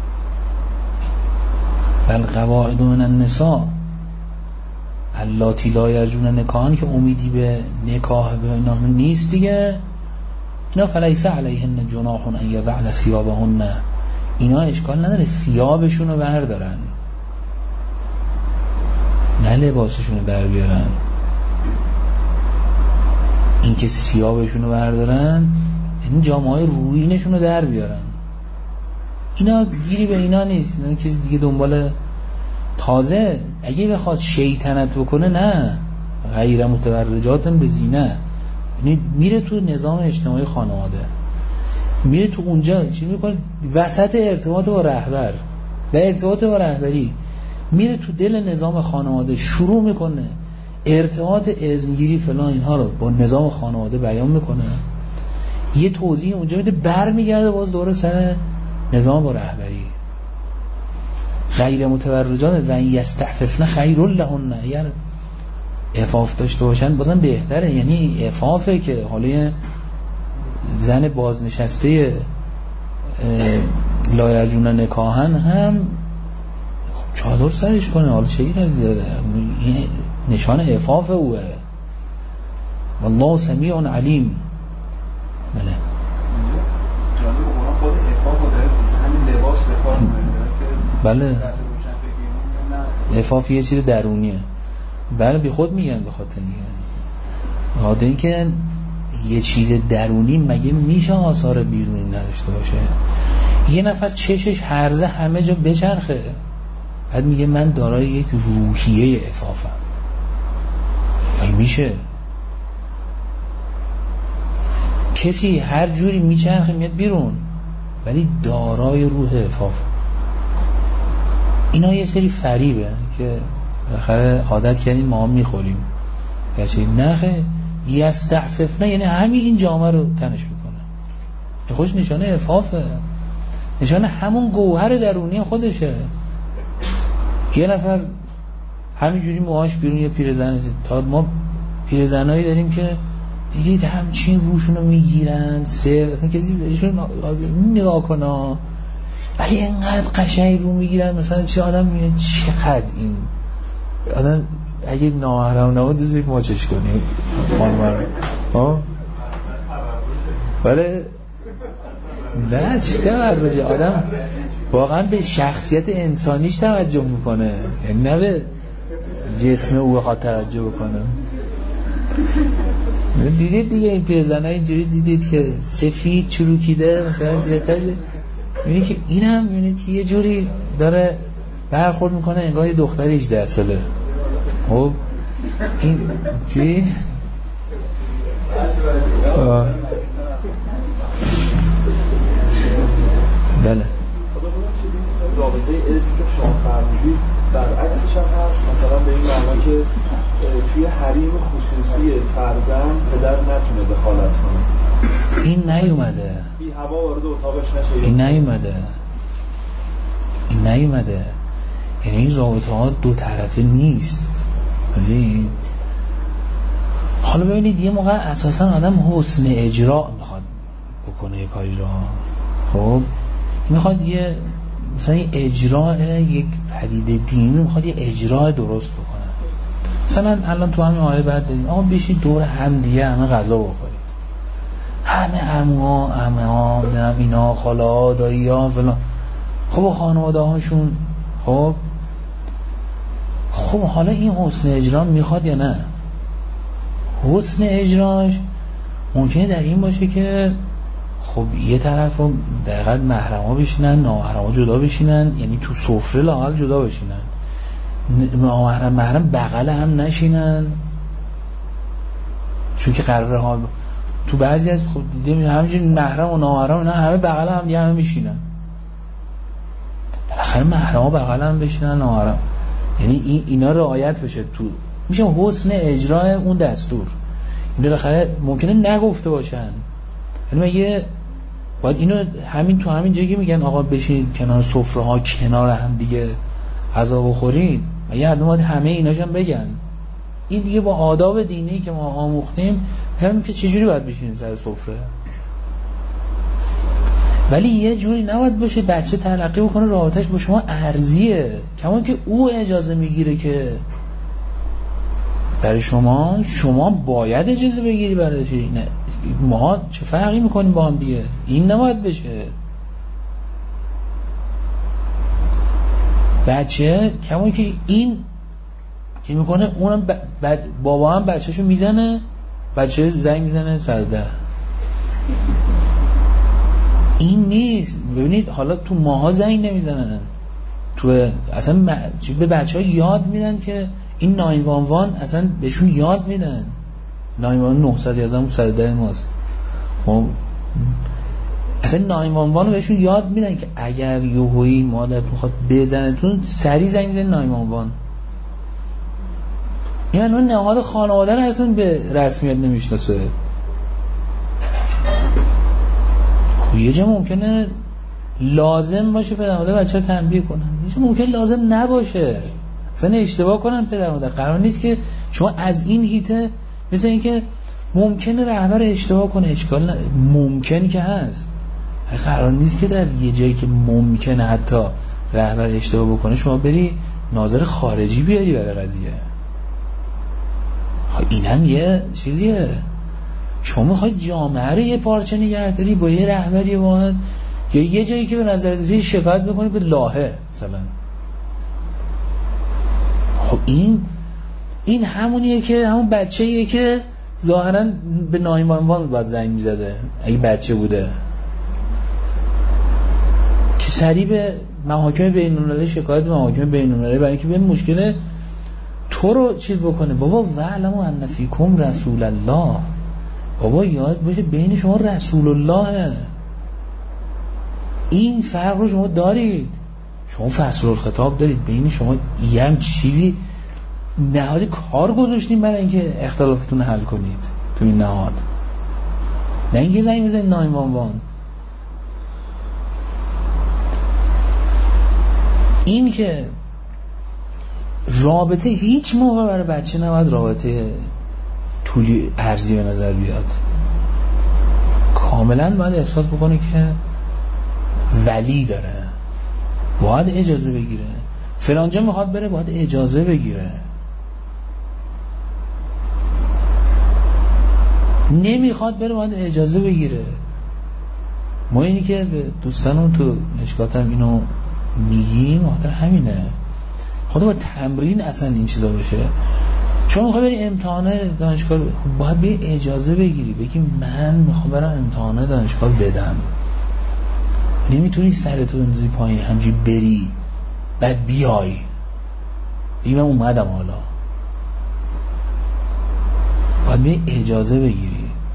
والقواعد من النساء اللاتی لا یرجون نکاحن، که امیدی به نکاح به اینا نیست دیگه، اینا فلیس علیهن جناح ان یضعن ثیابهن، اینا اشکال نداره ثیابشون رو بردارن، نه لباسشون رو در بیارن. این که ثیابشون رو بردارن یعنی جامعه رویینشون رو در بیارن. اینا گیری به اینا نیست، اینا کسی دیگه دنبال. تازه اگه بخواد شیطنت بکنه، نه غیر متبرجات به زینه، یعنی میره تو نظام اجتماعی خانواده، میره تو اونجا چی میکنه، وسط ارتباط با رهبر و ارتباط با رهبری میره تو دل نظام خانواده، شروع میکنه ارتباط اذنگیری فلان اینها رو با نظام خانواده بیان میکنه، یه توضیح اونجا میده، بر میگرده باز دوره سر نظام با رهبری. غیر متبرجات و یستعففن خیر لهن، اگر عفاف داشته باشن بازم بهتره، یعنی عفافه که حالا زن بازنشسته لایرجون نکاحن هم چادر سرش کنه، حالا چه ایرادی داره، این نشان عفاف اوه. والله سمیع علیم. بله بله عفاف یه چیز درونیه. بله بی خود میگن به خاطر میگن عاده این که یه چیز درونی مگه میشه آثار بیرونی نداشته باشه؟ یه نفر چشش هرزه همه جا بچرخه بعد میگه من دارای یک روحیه عفافم. مگه میشه؟ کسی هر جوری میچرخه میاد بیرون ولی دارای روح عفافه. اینا یه سری فریبه که بالاخره عادت کردیم ما هم میخوریم. گرچه نخه یستعففنه یعنی همین این جامعه رو تنش میکنه. خوش نشانه عفافه، نشانه همون گوهر درونی خودشه. یه نفر همینجوری موهاش بیرون یه پیرزن تا ما پیرزنایی داریم که دیدید همچین روشون رو میگیرن سر اصلا کسی بهشون نگاه کنه ولی اینقدر قشنگ رو میگیرن مثلا چه آدم میگه چقدر این آدم اگه ناهرم نبود دوست یک ماچش کنی خانمر ها ولی نه چه توجه آدم واقعا به شخصیت انسانیش توجه میکنه یعنی نه به جسم او بخواد توجه بکنه. دیدید دیگه این پیرزن‌ها اینجوری دیدید که سفید چروکیده مثلا چقدر میبینی که اینم میبینید که یه جوری داره برخورد میکنه انگار یه دختر هجده ساله. خب این چی؟ بله رابطه اسم که شما فرمودید برعکسش هم هست مثلا به این معنا که توی حریم خصوصی فرزند پدر نتونه دخالت کنه. این نیومده بی هوا وارد اتاقش نشه. این نیومده این نیومده یعنی این رابطه ها دو طرفه نیست. حالا ببینید یه موقع اساسا آدم حسن اجرا میخواد بکنه یه کاری را خب میخواد یه مثلا یه اجراء یک پدیده دینی میخواد یه اجراء درست بکنه. مثلا الان تو همین آیه بعد داریم آقا بشید دور هم دیگه همه غذا بخورید همه عموها عمه ها اینا خاله ها دایی ها فلان خب خانواده هاشون خب خب حالا این حسن اجرا میخواد یا نه؟ حسن اجراش ممکنه در این باشه که خب یه طرف رو دقیقا محرم ها بشینن نامحرم ها جدا بشینن یعنی تو سفره لااقل جدا بشینن نامحرم محرم بغل هم نشینن چون که قراره ها تو بعضی از خب دیدیم همینجوری محرم و نامحرم نه همه بغل هم دیگه همه میشینن بالاخره محرم ها بغل هم بشینن نامحرم یعنی این اینا رعایت بشه تو میشه حسن اجرای اون دستور. این بالاخره ممکنه نگفته باشن یعنی مگه باید اینو همین تو همین جایی که میگن آقا بشین کنار سفره ها کنار هم دیگه غذا بخورین مگه حتما باید همه ایناشم بگن؟ این دیگه با آداب دینی که ما آموختیم فهمیم که چجوری باید بشینیم سر سفره. ولی یه جوری نباید باشه بچه تلقی بکنه رابطش با شما ارزیه کمان که او اجازه میگیره که برای شما شما باید اجازه بگیری برای نه ما چه فرقی میکنیم با هم دیگه این نباید بشه. بچه کمان که این که میکنه اونم ب... ب... بابا هم بچهشو میزنه بچه زنگ میزنه سرده این نیست. ببینید حالا تو ماها زنگ نمیزنن تو اصلا م... به بچه ها یاد میدن که این ناین وان وان اصلا بهشون یاد میدن ناین وان نهصد یازده صد و ده ماست خب اصلا ناین وان وان رو بهشون یاد میدن که اگر یهویی مادر میخواد بزنتون سری زنگ بزنید ناین وان وان. این من نهاد خانواده رو اصلا به رسمیت نمیشناسه. یه جا ممکنه لازم باشه پدر مادر بچه رو تنبیه کنن یه جا ممکنه لازم نباشه اصلا اشتباه کنن پدر مادر. قرار نیست که شما از این هیته مثل این که ممکنه رهبر اشتباه کنه اشکال ن... ممکن که هست قرار نیست که در یه جایی که ممکنه حتی رهبر اشتباه بکنه شما بری ناظر خارجی بیاری برای قضیه. این هم یه چیزیه شما میخواید جامعه رو یه پارچه نگه داری با یه رهبری واحد یا یه جایی که به نظر رسید شکایت میکنی به لاهه مثلا. خب این این همونیه که همون بچه‌ایه که ظاهراً به نایمانوان باید زنگ میزده اگه بچه بوده، که سریع به محاکم بین‌المللی شکایت به محاکم بین‌المللی برای اینکه به مشکل تو رو چیز بکنه. بابا وعلموا ان فیکم رسول الله، بابا یاد باشه بین شما رسول الله، این فرق رو شما دارید، شما فصل الخطاب دارید، بین شما یه هم چیزی نهاد کار گذاشتیم برای اینکه اختلافتون حل کنید تو این نهاد، نه اینکه زنگ بزنید نایمانوان. این که رابطه هیچ موقع برای بچه نباید رابطه طولی ارزی به نظر بیاد، کاملا باید احساس بکنه که ولی داره، باید اجازه بگیره، فلانجا میخواد بره باید اجازه بگیره، نمیخواد بره باید اجازه بگیره. ما اینی که به دوستانم تو مشکاتم اینو میگیم خاطر همینه، خدا با تمرین اصلا این چیزا بشه. چون میخوای بری امتحانه دانشگاه باید به اجازه بگیری، بگی من میخوام برم امتحانه دانشگاه بدم، نمیتونی سرتو بندازی پایین همجوری بری بعد بیای بگی من اومدم، حالا باید به اجازه بگیری.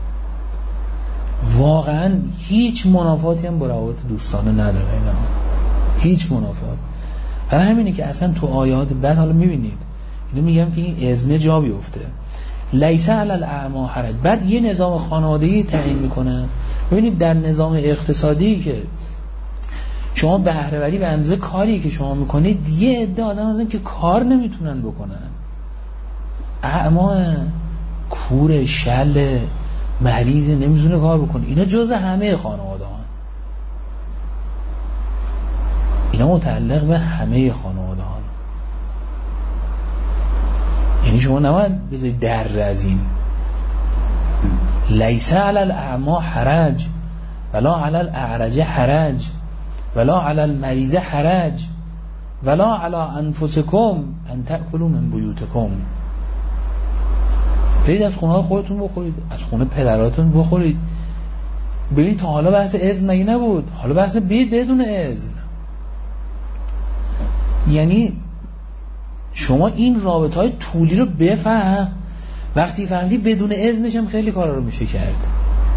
واقعا هیچ منافاتی هم با روابط دوستانه نداره اینا، هیچ منافات. برای همینه که اصلا تو آیات بعد حالا میبینید اینو میگم که این اذن جا بیفته، لیس علی الاعمی حرج. بعد یه نظام خانوادگی تعیین میکنن. ببینید در نظام اقتصادی که شما بهره وری به اندازه کاری که شما میکنید، یه عده آدم هستن که کار نمیتونن بکنن، اعمی، کور، شل، مریض، نمیتونه کار بکنه، اینا جزء همه خانواده ها، اینا متعلق به همه خانواده ها. یعنی شما نباید بذارید در از این لیس علی الاعمی حرج ولا علی الاعرج حرج ولا علی المریض حرج ولا علی انفسکم ان تأکلوا من بیوتکم. برید از خونه خودتون بخورید، از خونه پدراتون بخورید. ببینید تا حالا بحث اذن مگه نبود، حالا بحث بید بدون اذن. یعنی شما این رابطه های طولی رو بفهم، وقتی فهمیدی بدون اذنش هم خیلی کارا رو میشه کرد.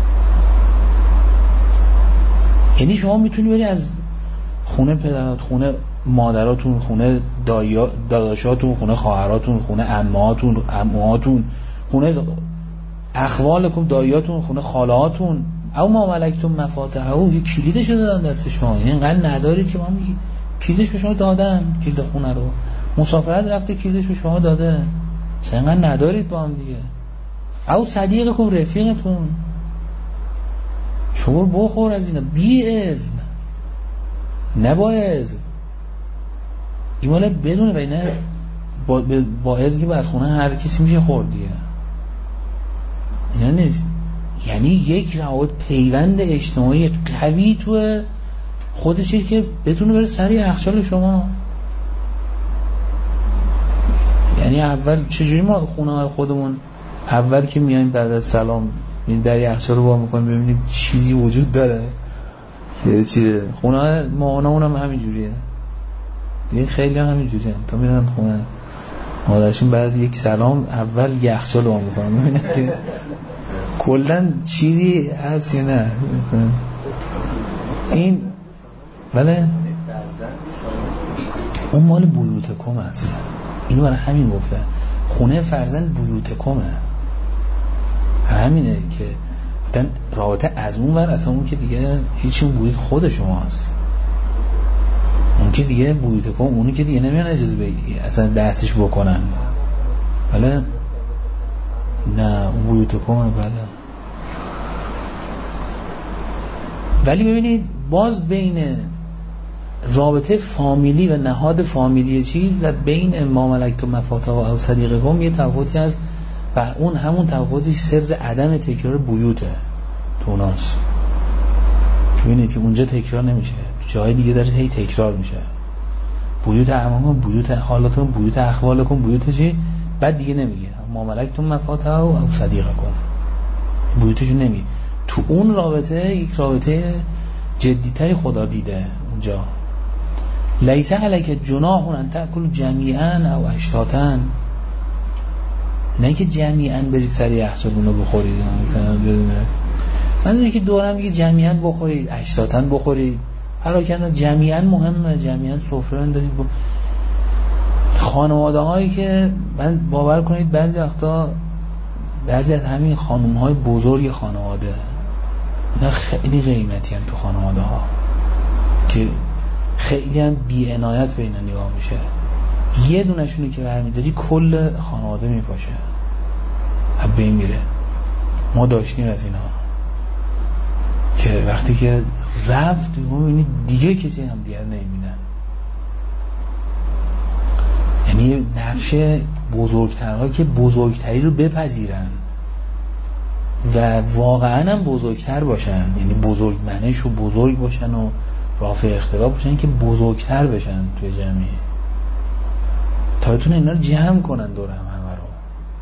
یعنی شما میتونی بری از خونه پدرات، خونه مادراتون، خونه داداشاتون، خونه خواهراتون، خونه عمهاتون، عموهاتون، خونه اخوالکم، داییاتون، خونه خالهاتون، او ما ملکتم مفاتحه، او یه کلیدش رو دادن دست شما. یعنی اینقدر ندارید که من میگی کلیدش به شما دادن، کلید خونه رو، مسافرت رفته کلیدش به شما داده، اینقدر ندارید با هم دیگه. او صدیقکم، رفیقتون، شما بخور از اینا بی اذن، نه با اذن. این ماله بدونه و اینه با, با اذن که با از خونه هر کسی میشه خورد دیگه. یعنی یعنی یک روابط پیوند اجتماعی قوی تو خودشه که بتونه بره سر یخچال شما. یعنی اول چجوری ما خونه خودمون اول که میایم بعد از سلام این در یخچال رو وا میکنیم ببینیم چیزی وجود داره که چیه. خونه مامانمون هم همین جوریه دیگه، خیلی هم همین جوریه. تا میرن خونه مادرشون بعد یک سلام اول یخچال رو وا میکنن ببینن که کلا چیزی هست یا نه. این بله اون مال بیوتکم هست، اینو برای همین گفته خونه فرزند بیوتکمه. همینه که گفتن رابطه از اون ور اصلا اون که دیگه هیچ اون بیوت خود شما هست، اون که دیگه بیوتکم، اونی که دیگه نمیان اجازه بگی اصلا دستش بکنن. بله نه اون بیوتکمه. بله ولی ببینید باز بین رابطه فامیلی و نهاد فامیلی چیز و بین ما ملکتم مفاتحه و صدیقکم یه تفاوتی هست و اون همون تفاوتی سر عدم تکرار بیوته تو اوناست. ببینید که اونجا تکرار نمیشه، جای دیگه داره هی تکرار میشه. بیوت اعمامکم، بیوت حالاتکم، بیوت اخوالکم، بیوت چی؟ بعد دیگه نمیگه ما ملکتم مفاتحه او صدیقکم، بیوتشو نمیگه. تو اون رابطه یک رابطه جدیتری خدا دیده اونجا. لیس علیک جناح ان تاکل جمیعا او اشتاتا، نه که جمیعا بری سر یخچالون رو بخورید مثلا بدونید، من دیگه که دورم میگه جمیعا بخورید اشتاتا بخورید، هر کنه جمیعا مهمه، جمیعا سفره بندازید. خانواده هایی که من باور کنید بعضی وقتا بعضی از همین خانوم های بزرگ خانواده نه خیلی قیمتی هم تو خانواده ها که خیلی هم بی عنایت به اینا نگاه میشه، یه دونشونی که برمیداری کل خانواده میپاشه هم بین میره. ما داشتیم از اینا که وقتی که رفت میبینی دیگه کسی هم دیگر نمیبینن. یعنی نقش بزرگترها که بزرگتری رو بپذیرن و واقعا هم بزرگتر باشن، یعنی بزرگ منش و بزرگ باشن و رافع اختلاف باشن که بزرگتر بشن توی جمعی تا بتونه اینا رو جمع کنن دور هم همه رو.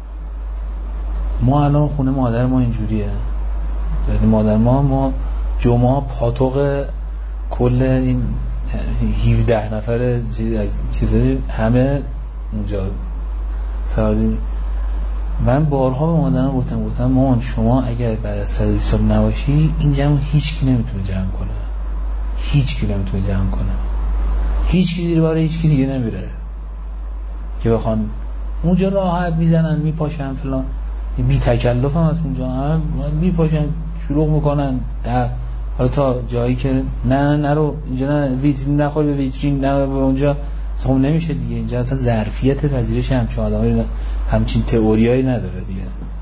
ما الان خونه مادر ما اینجوریه، یعنی مادر ما ما جمعه پاتوق کل این هفده نفر چیزایی همه اونجا سردیم. من بارها به مادرم گفتم گفتم مامان شما اگر بعد از صد و بیست سال نباشی این جمع هیچ کی نمیتونه جمع کنه، هیچ کی نمیتونه جمع کنه، هیچ کی زیر بار هیچ کی دیگه نمیره که بخوان اونجا راحت میزنن میپاشن فلان، بی تکلف هم از اونجا هم میپاشن شروع میکنن ده. حالا تا جایی که نه نه نرو اینجا، نه ویترین نخور به ویترین، نه به اونجا خب نمیشه دیگه. اینجا اصلا ظرفیت پذیرش همچین آدمایی همچین تئوریایی نداره دیگه.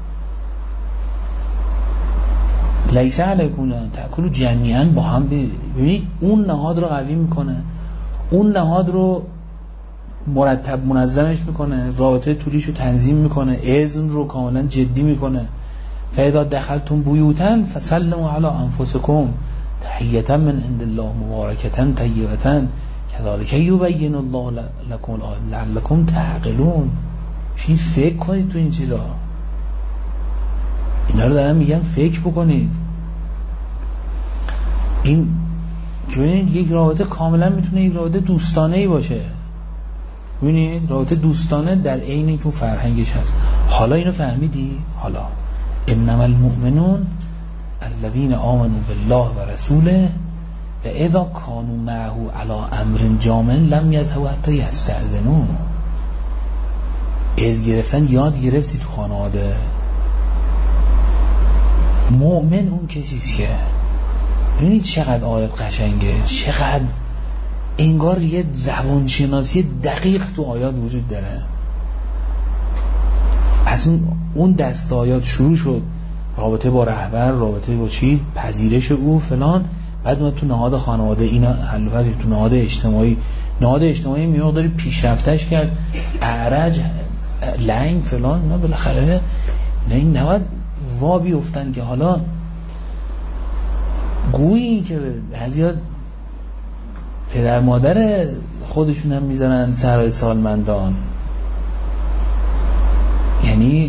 لیس علیکم تاکلوا جمیعا با هم. ببینید اون نهاد رو قوی میکنه، اون نهاد رو مرتب منظمش میکنه، رابطه طولیش رو تنظیم میکنه، اذن رو کاملا جدی میکنه. فاذا دخلتم بیوتا فسلموا علی انفسکم تحیة من عند الله مبارکة طیبة کذالک یبین الله لکم لعلکم تعقلون. چی فکر کنید تو این چیزا، اینا رو دارم میگم فکر بکنید. این که ببینید یک رابطه کاملا میتونه یک رابطه دوستانه ای باشه. ببینید رابطه دوستانه در عین اینکه فرهنگش هست. حالا اینو فهمیدی؟ حالا انما المؤمنون الذين آمنوا بالله و رسوله و اذا كانوا معه على امر جامع لم يذهبوا حتى يستأذنوا. از گرفتن یاد گرفتی تو خانواده. مؤمن اون کسیست که ببینید چقدر آیات قشنگه، چقدر انگار یه روانشناسی دقیق تو آیات وجود داره. اصلا اون دست آیات شروع شد رابطه با رهبر، رابطه با چی، پذیرش او فلان، بعد ما تو نهاد خانواده اینا حل و فصل، تو نهاد اجتماعی، نهاد اجتماعی میاد پیشرفتش کرد، اعرج لنگ فلان، اینا بالاخره نه این نباید وا بیفتن که حالا گویی که بعضی‌ها پدر مادر خودشون هم میزنن سرای سالمندان. یعنی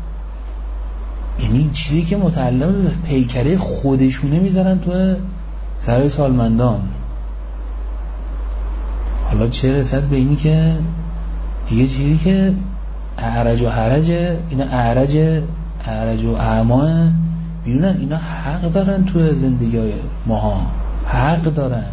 یعنی چیزی که متعلق به پیکره خودشونه میذارن تو سرای سالمندان. حالا چه رسد به اینی که دیگه چیزی که اعرج و حرج، اینا اعرج اعرج و اعما بیرونن، اینا حق دارن تو زندگی ماها، حق دارن.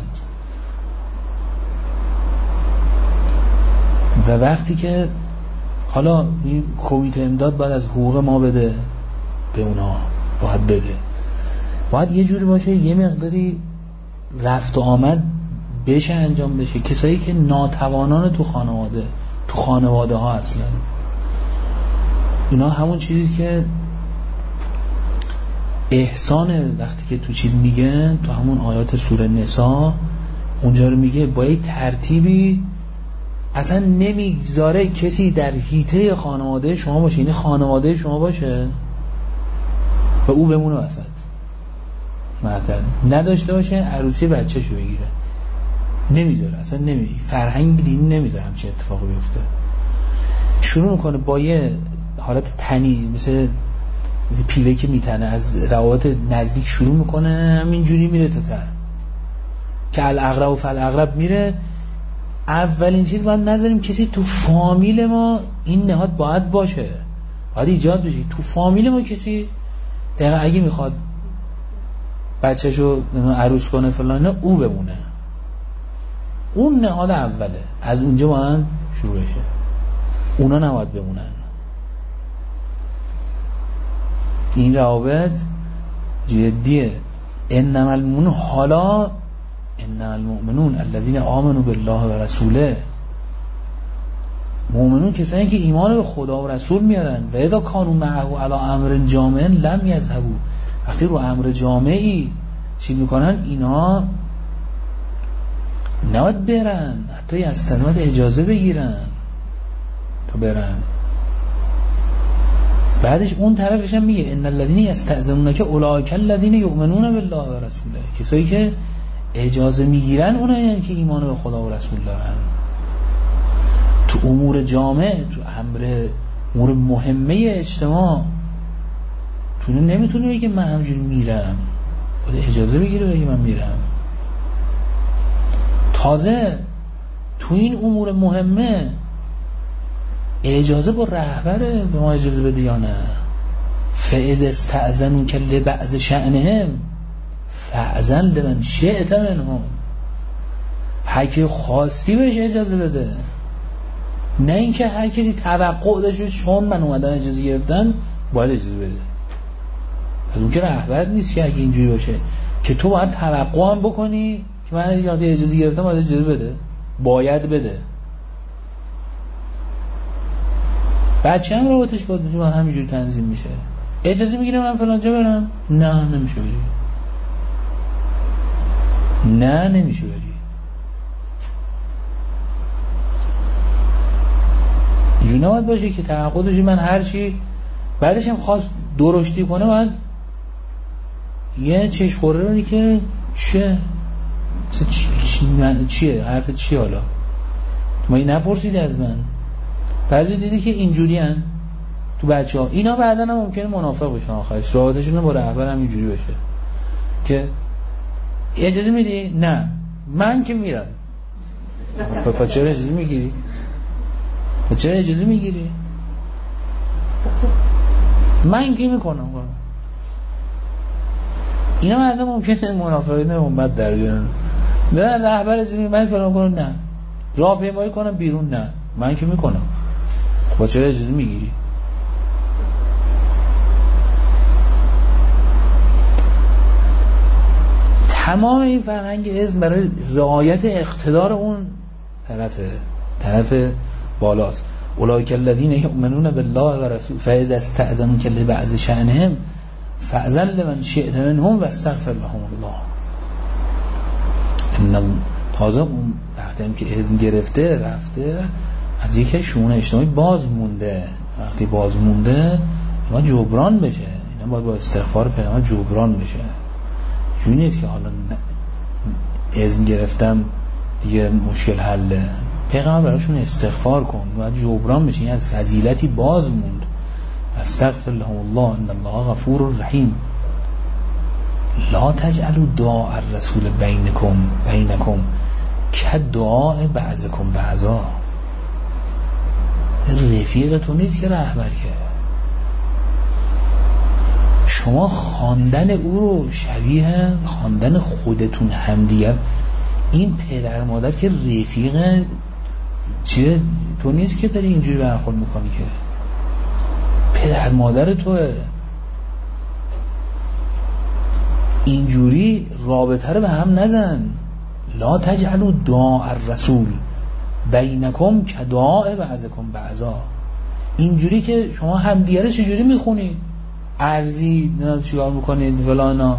و وقتی که حالا این کمیته امداد باید از حقوق ما بده به اونا، باید بده، باید یه جوری باشه یه مقداری رفت و آمد بشه انجام بشه. کسایی که ناتوانان تو خانواده تو خانواده ها اصلا اینا همون چیزی که احسان وقتی که تو چیز میگن تو همون آیات سوره نساء اونجا رو میگه با یک ترتیبی اصلا نمیگذاره کسی در حیطه خانواده شما باشه، یعنی خانواده شما باشه و او بمونه وسط. معطل نداشته باشه عروسی بچه‌شو بگیره، نمیذاره، اصلا نمی فرهنگ دینی نمیذاره همچین اتفاقی بیفته. شروع میکنه با یه حالت تنی مثل پیله که میتنه از روابط نزدیک شروع میکنه، همینجوری میره تا ته که الاغرب و فالاغرب میره. اولین چیز باید نذاریم کسی تو فامیل ما این نهاد باید باشه، باید ایجاد بشه تو فامیل ما کسی دقیقا اگه میخواد بچه‌شو عروس کنه فلان او بمونه، اون نهاد اوله، از اونجا باید شروع بشه، اونا نباید بمونن. این روابط جدیه. انما المؤمنون حالا انما المؤمنون الذين آمنوا بالله و رسوله، مؤمنون کسانی که ایمان به خدا و رسول میارن. و اذا كانوا معه على امر جامع لم يذهبوا، وقتی رو امر جامعی چی میکنن اینا نباید برن، حتی از تنوات اجازه بگیرن تا برن. بعدش اون طرفش هم میگه ان الذين يستأذنونك اولئک الذين يؤمنون بالله و رسوله، کسایی که اجازه میگیرن اونایی که ایمان به خدا و رسول دارن. تو امور جامع، تو امر امور مهمه اجتماع تو نمیتونه بگه من همجوری میرم، باید اجازه بگیره بگه من میرم. تازه تو این امور مهمه اجازه با رهبره به ما اجازه بده یا نه. فاذا استأذنوک لبعض شأنهم فأذن لمن شئت منهم، هرکی خواستی بهش اجازه بده، نه اینکه هر کسی توقع داشته چون من اومدم اجازه گرفتم باید اجازه بده. از اون که رهبر نیست که اگه اینجوری باشه که تو باید توقع هم بکنی که من اجازه گرفتم باید اجازه بده، باید بده. بچه هم رواتش باید میشه من همینجور تنظیم میشه. اجازه میگیره من فلان جا برم؟ نه نمیشه بری، نه نمیشه بری. اینجور نباید باشه که توقع داشتی من هرچی بعدش هم خواست درشتی کنه باید یه چشم خوره بری که چه چی چیه حرف چی حالا تو این نپرسیدی از من. بعضی دیدی که اینجوری هن تو بچه ها، اینا بعدا هم ممکنه منافق بشن، آخرش رابطشون با رهبر هم اینجوری بشه که اجازه میدی؟ نه من که میرم. پا چرا اجازه میگیری؟ پا چرا اجازه میگیری؟ من که میکنم. اینا بعدا ممکنه منافقین امت در بیارن. نه رهبر اجازه میگیری من فلان کنم، نه راهپیمایی کنم بیرون، نه من که میکنم. با چرا اجازه میگیری؟ تمام این فرهنگ حزب برای رعایت اقتدار اون طرفه، طرف بالاست. اولئک الذین یؤمنون بالله و رسول فاذا استأذنوک لبعض شأنهم فأذن لمن شئت منهم واستغفر لهم الله. ان تازه اون وقتی هم که حزب گرفته رفته از یکی شؤون اجتماعی باز مونده، وقتی باز مونده اینا جبران بشه، اینا باید با استغفار پیغمبر جبران بشه. جوری نیست که حالا اذن گرفتم دیگه مشکل حله، پیغمبر براشون استغفار کن باید جبران بشه. این از فضیلتی باز موند. استغفر لهم الله ان الله غفور رحیم. لا تجعلوا دعاء الرسول بینکم بینکم کدعاء بعضکم بعضا. رفیق تو نیست که رهبر که شما خواندن او رو شبیه خواندن خودتون همدیگر. این پدر مادر که رفیق چیه تو نیست که داری اینجوری برخورد میکنی، که پدر مادر توه. اینجوری رابطه رو به هم نزن. لا تجعلوا دعاء الرسول بینکم کدعاء بعضکم بعضا. اینجوری که شما همدیگه رو چجوری میخونید، ارزی نه چیکار میکنید فلانا،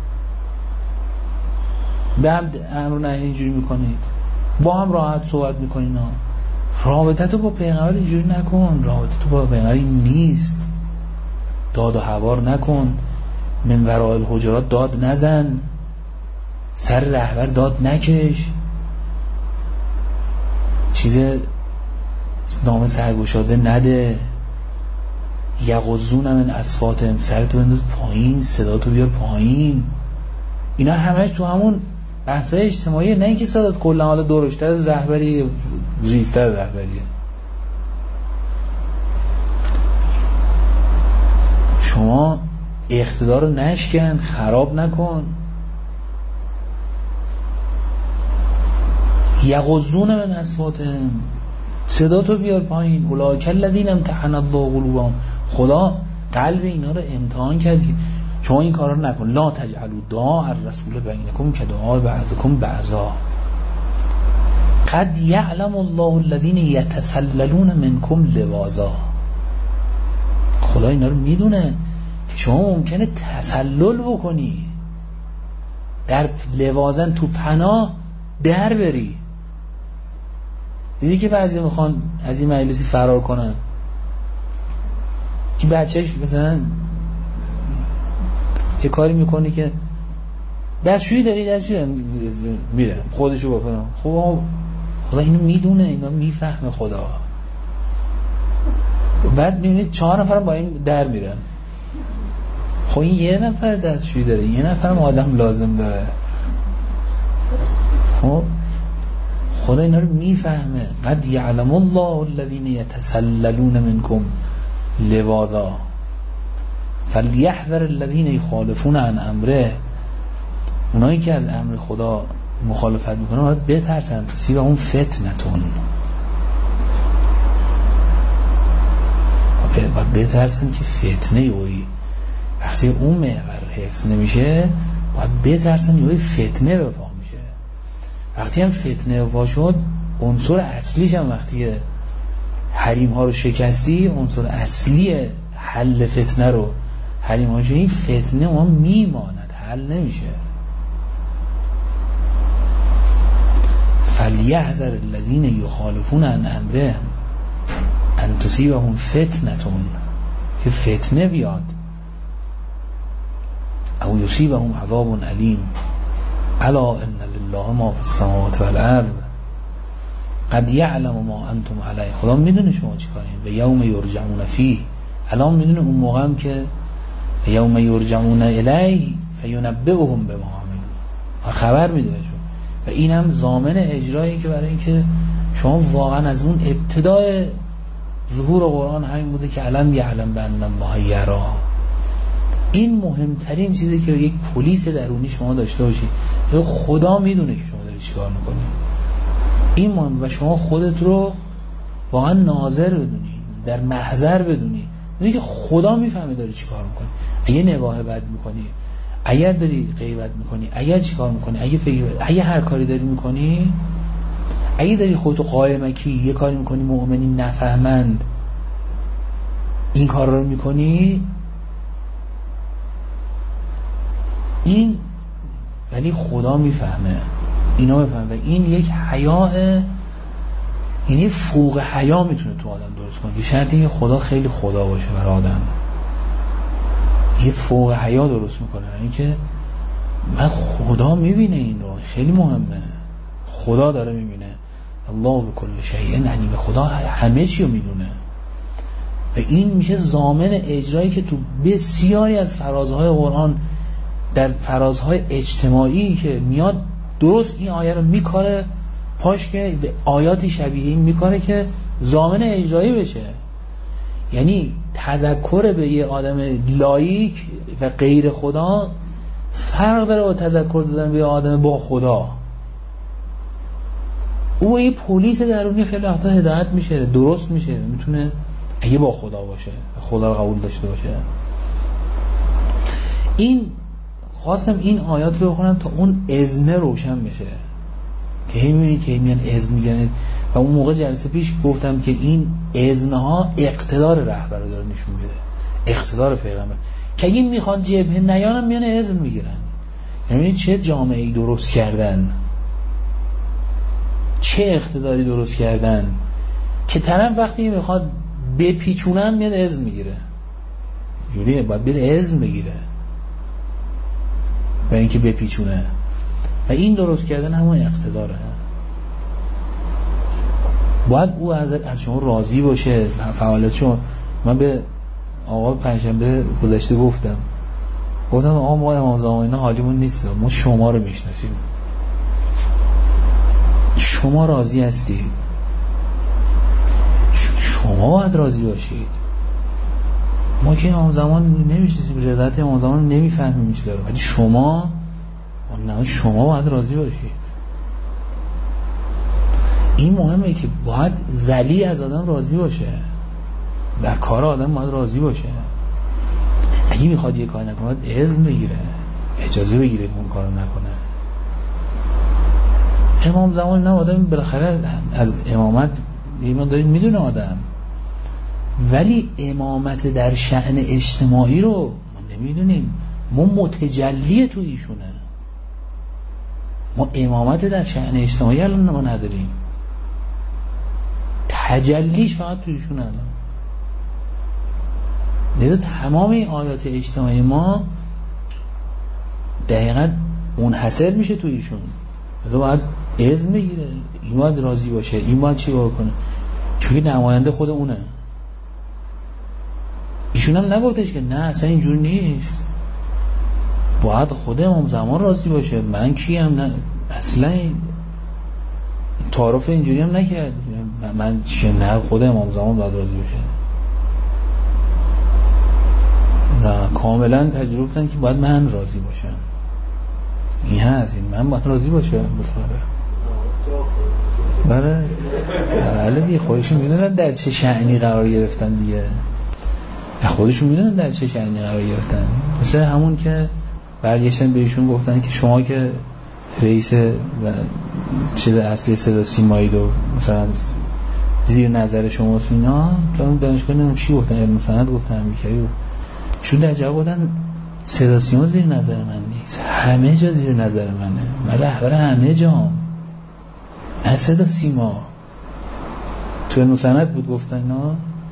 به هم امر نه اینجوری میکنید، با هم راحت صحبت میکنید. نه رابطه تو با پیغمبر اینجوری نکن، رابطه تو با پیغمبر نیست. داد و هوار نکن. من وراء الحجرات داد نزن، سر رهبر داد نکش، چیز نام سرگشاده نده، یغضون من اصواتهم، سرتو بنداز پایین، صداتو بیار پایین. اینا همش تو همون بحثای اجتماعی، نه اینکه صدات کلا حالا درشتر از رهبری ریزتر رهبریه. شما اقتدار رو نشکن، خراب نکن. یغضون من اصواتهم، صداتو بیار پایین. اولئک الذین امتحن الله قلوبهم، خدا قلب اینا رو امتحان کرد. شما این کارا رو نکن. لا تجعلوا دعاء الرسول بینکم کدعاء بعضکم بعضا، قد یعلم الله الذین یتسللون منکم لواذا. خدا اینا رو میدونه که شما ممکنه تسلل بکنی، در لوازن تو پناه در بری. دیدی که بعضی میخوان از این مجلسی فرار کنن، این بچهش مثلا یه کاری میکنی که دستشویی داری، دستشویی میره خودشو بکنه. خب خدا اینو میدونه، اینا میفهمه خدا. بعد میبینید چهار نفرم با این در میرن. خب این یه نفر دستشویی داره، یه نفرم آدم لازم داره. خب خدا اینا رو میفهمه. قد یعلم الله الذین یتسللون منکم لواذا فلیحذر الذین یخالفون عن امره. اونایی که از امر خدا مخالفت میکنن باید بترسن، تصیب اون فتنتون، باید بترسن که فتنه یوی وقتی اون محور حفظ نمیشه، باید بترسن یوی فتنه بپا میشه. وقتی هم فتنه بپا شد، عنصر اصلیش هم وقتی حریم ها رو شکستی، عنصر اصلی حل فتنه رو حریم ها شد، این فتنه ما میماند، حل نمیشه. فلیحذر الذین یخالفون عن امره ان تصیبهم فتنتون، که فتنه بیاد، او یصیبهم عذاب علیم. الا ان لله ما فی السماوات والارض قد یعلم ما انتم علیه. خدا میدونه شما چی کارین. و یوم یرجعون فیه، الان میدونه اون موقع هم که یوم یرجعون الیه فینبئهم بما عملوا، خبر میده بهشون. و این هم ضامن اجرایی که برای اینکه شما واقعا از اون ابتدای ظهور قرآن همین بوده که علم یعلم بان الله یرا. این مهمترین چیزی که یک پلیس درونی شما داشته باشید، خدا میدونه که شما داری چیکار میکنید. این مهم. و شما خودت رو واقعا ناظر بدونی، در محضر بدونی، بدونی که خدا میفهمه داری چیکار میکنی. اگه نگاه بد میکنی، اگر داری غیبت میکنی، اگر چیکار میکنی، اگه فکر اگه هر کاری داری میکنی، اگه داری خودتو قائمکی یه کاری میکنی مؤمنین نفهمند این کار رو میکنی، این ولی خدا میفهمه، اینا میفهمه. این یک حیاء، یعنی فوق حیا میتونه تو آدم درست کنه، به شرطی که خدا خیلی خدا باشه برای آدم. یه فوق حیا درست میکنه، یعنی که من خدا میبینه، این رو خیلی مهمه، خدا داره میبینه. الله بكل شیء علیم، خدا همه چی رو میدونه. و این میشه ضامن اجرایی که تو بسیاری از فرازهای قرآن، در فرازهای اجتماعی که میاد درست این آیه رو میکاره پاش، که آیاتی شبیه این میکاره که ضامن اجرایی بشه. یعنی تذکر به یه آدم لایک و غیر خدا فرق داره با تذکر دادن به یه آدم با خدا. او یه پلیس درونی خیلی وقتا هدایت میشه، درست میشه، میتونه اگه با خدا باشه، خدا رو قبول داشته باشه. این خواستم این آیات رو بخونم تا اون اذنه روشن بشه، که هی میبینی که میان اذن میگن. و اون موقع جلسه پیش گفتم که این اذنها اقتدار رهبر رو داره نشون میده، اقتدار پیغمبر، که اگه میخوان جبهه نیانم میان اذن میگیرن. یعنی چه جامعه ای درست کردن، چه اقتداری درست کردن که طرف وقتی میخواد بپیچونم میاد اذن میگیره. جوریه، باید بیاد اذن بگیره. برای اینکه بپیچونه و این درست کردن همون اقتداره. باید او از از شما راضی باشه فعالیت شما. من به آقا پنجشنبه گذشته گفتم گفتم آقا ما امام زمان حالیمون نیست، ما شما رو میشناسیم، شما راضی هستید، شما باید راضی باشید. ما که امام زمان نمیشناسیم، رضایت امام زمان رو نمیفهمیم چی داره، ولی شما نه، شما باید راضی باشید. این مهمه که باید ولی از آدم راضی باشه و کار آدم باید راضی باشه. اگه میخواد یه کار نکنه باید اذن بگیره، اجازه بگیره که اون کارو نکنه. امام زمان نه، آدم بالاخره از امامت ایمان دارید میدونه آدم، ولی امامت در شأن اجتماعی رو ما نمیدونیم. ما متجلی تو ایشونه، ما امامت در شأن اجتماعی الان ما نداریم، تجلیش فقط تو ایشون الان. لذا تمام این آیات اجتماعی ما دقیقا منحصر میشه تو ایشون. لذا باید اذن بگیره، این باید راضی باشه، این باید چی کنه، چون نماینده خود اونه. ایشون هم نگفتش که نه اصلا اینجور نیست، باید خود امام زمان راضی باشه. من کیم؟ نه اصلا تعارف اینجوری هم نکرد. من چه نه، خود امام زمان باید راضی باشه. نه کاملا تجربه کردن که باید من راضی باشم. این هست، این من باید راضی باشم. بله بله بله دیگه خودشون میدونن در چه شأنی قرار گرفتن دیگه، خودشون میدونن در چه شأنی قرار گرفتن. مثل همون که برگشتن بهشون گفتن که شما که رئیس و چیز اصلی صدا سیمایی رو مثلا زیر نظر شما اینا، تو اون دانشگاه نمیم چی گفتن، علم سند گفتن میکردی رو شون در جواب بودن صدا سیما زیر نظر من نیست، همه جا زیر نظر منه، من رهبر همه جا هم. نه صدا سیما، تو علم سند بود گفتن اینا،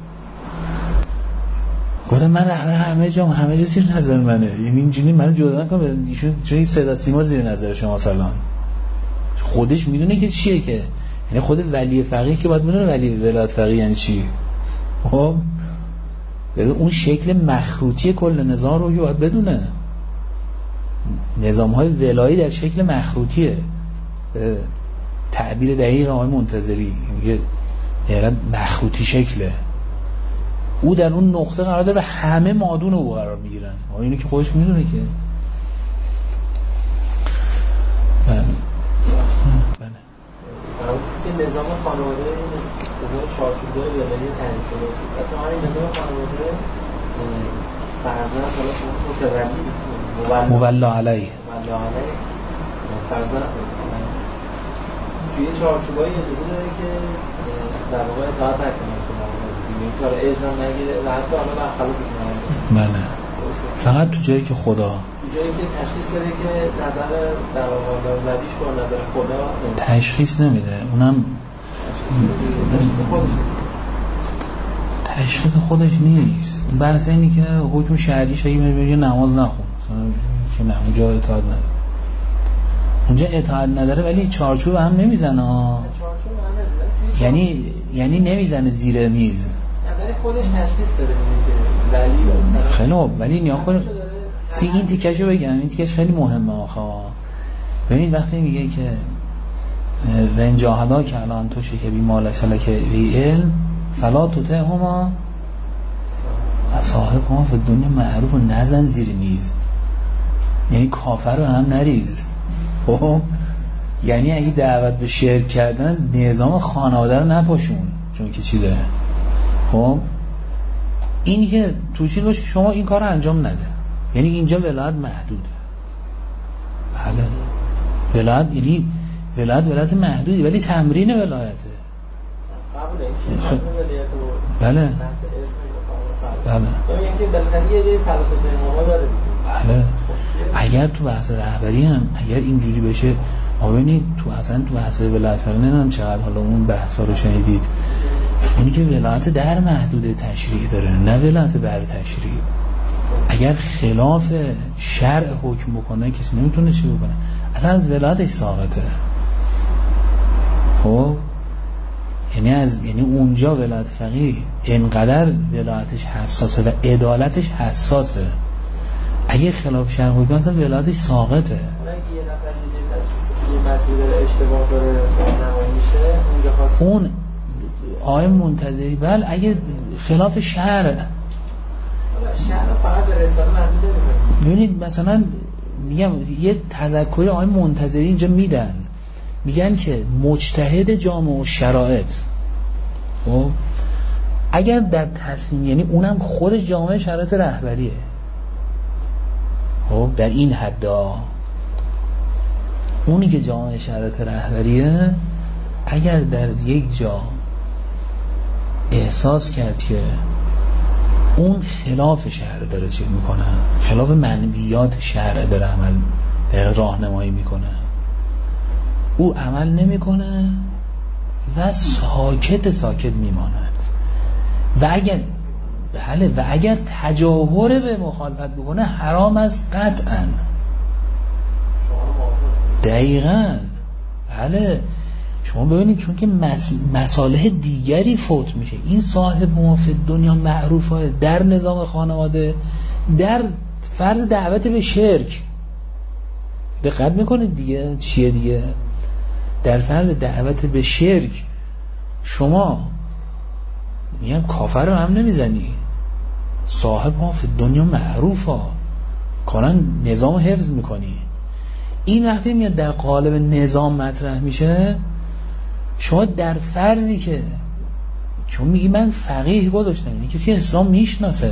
گفتم من رهبر همه جا هم، همه جا زیر نظر منه. یعنی اینجوری منو جدا نکن، ایشون چه صدا سیما زیر نظر شما سلام. خودش میدونه که چیه، که یعنی خود ولی فقیه که باید میدونه ولی ولایت فقیه یعنی چی. خب اون شکل مخروطی کل نظام رو که باید بدونه. نظام های ولایی در شکل مخروطیه. تعبیر دقیق آقای منتظری میگه دقیقا مخروطی شکله. او در اون نقطه قرار داره و همه مادون او قرار میگیرن. اینو که خودش میدونه که بله بله که نظام خانواده نظام چارچوبی ولایی تعریف شده است. البته همین نظام خانواده فرزند حالا متولی مولا علیه مولا علیه فرزند توی چارچوبایی اجازه داره که در واقع اطاعت نکنه، این کار اذن نگیره و حتی حالا برخلاف کنه. بله فقط تو جایی که خدا، تو جایی که تشخیص بده که نظر در واقع ولایش با نظر خدا تشخیص نمیده، اونم تشخیص خودش نیست. بحث اینی که حکم شرعیش اگه میگه نماز نخون مثلا که نه اونجا اطاعت نداره، اونجا اطاعت نداره ولی چارچوب هم نمیزنه، یعنی یعنی نمیزنه زیر میز، ولی خودش تشخیص داره میگه ولی خیلی خوب. ولی نیا کن سی این تیکشو بگم، این تیکش خیلی مهمه آخه. ببینید وقتی میگه که ون جاهدا که الان تو شکه بی مال سلک بی علم فلا تطعهما صاحبهما فی الدنیا معروف و نزن زیر میز، یعنی کافر رو هم نریز. خب یعنی اگه دعوت به شرک کردن نظام خانواده رو نپاشون، چون که چیزه. خب اینی که توشید باشه که شما این کار رو انجام نده، یعنی اینجا ولایت محدوده. بله ولایت یعنی ولایت ولایت محدودی ولی تمرین ولایته. بله بله بله اگر تو بحث رهبری هم اگر اینجوری بشه، ببینید تو اصلا تو بحث ولایت فقیه نمیدونم چقدر حالا اون بحثا رو شنیدید، اینی که ولایت در محدود تشریع داره نه ولایت بر تشریع. اگر خلاف شرع حکم بکنه کسی نمیتونه چی بکنه، اصلا از ولایتش ساقطه. خب یعنی از یعنی اونجا ولایت فقیه اینقدر ولایتش حساسه و عدالتش حساسه، اگه خلاف شرع حکم کنه ولایتش ساقطه. اگه یه نفر یه مسئله داره اشتباه داره راهنمایی میشه اونجا خاص اون آقای منتظری بله اگه خلاف شرع شرع فقط به رساله محدود نمی‌کنه. ببینید مثلا میگم یه تذکری آقای منتظری اینجا میدن، میگن که مجتهد جامع و شرایط خب اگر در تصمیم یعنی اونم خودش جامع شرایط رهبریه، خب در این حدا اونی که جامع شرایط رهبریه اگر در یک جا احساس کرد که اون خلاف شرع داره چی میکنه، خلاف منویات شرع داره عمل راهنمایی میکنه، او عمل نمیکنه و ساکت ساکت میماند و اگر بله و اگر تجاهر به مخالفت بکنه حرام است قطعا. دقیقاً بله شما ببینید چون که مس... مصالح دیگری فوت میشه. این صاحب موافد دنیا معروفه در نظام خانواده، در فرض دعوت به شرک دقت میکنید دیگه چیه دیگه، در فرض دعوت به شرک شما میگم کافر رو هم نمیزنی، صاحب موافد دنیا معروفه کارن نظام حفظ میکنی. این وقتی میاد در قالب نظام مطرح میشه شما در فرضی که چون میگی من فقیه گذاشتم این کسی اسلام میشناسه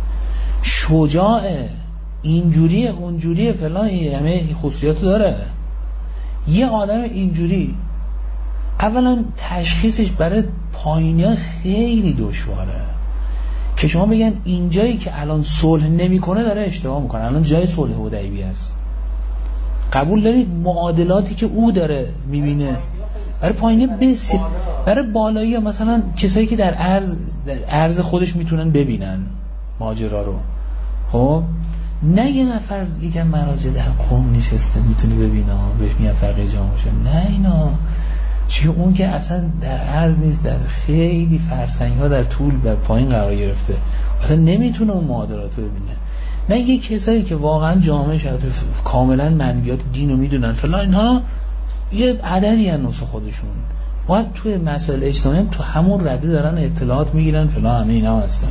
شجاعه اینجوریه اونجوریه فلان همه خصوصیات داره، یه آدم اینجوری اولا تشخیصش برای پایینیان خیلی دشواره که شما بگن اینجایی که الان صلح نمیکنه داره اشتباه میکنه، الان جای صلح حدیبیه است. قبول دارید معادلاتی که او داره میبینه برای پایینی بسیار، برای بالایی مثلا کسایی که در عرض در عرض خودش میتونن ببینن ماجرا رو، خب نه یه نفر دیگه مراجع در قوم نشسته میتونه ببینه بهش میگن فقیه جامعه شه، نه اینا چیه اون که اصلا در عرض نیست، در خیلی فرسنگ ها در طول و پایین قرار گرفته اصلا نمیتونه اون معادلات رو ببینه. نه یه کسایی که واقعا جامعه شد کاملا منویات دین رو میدونن فلان اینها یه عددی ان نصف خودشون باید توی مسائل اجتماعی تو همون رده دارن اطلاعات میگیرن فلان همه اینا هستن.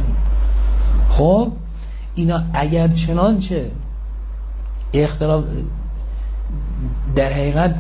خب اینا اگر چنانچه اختلاف در حقیقت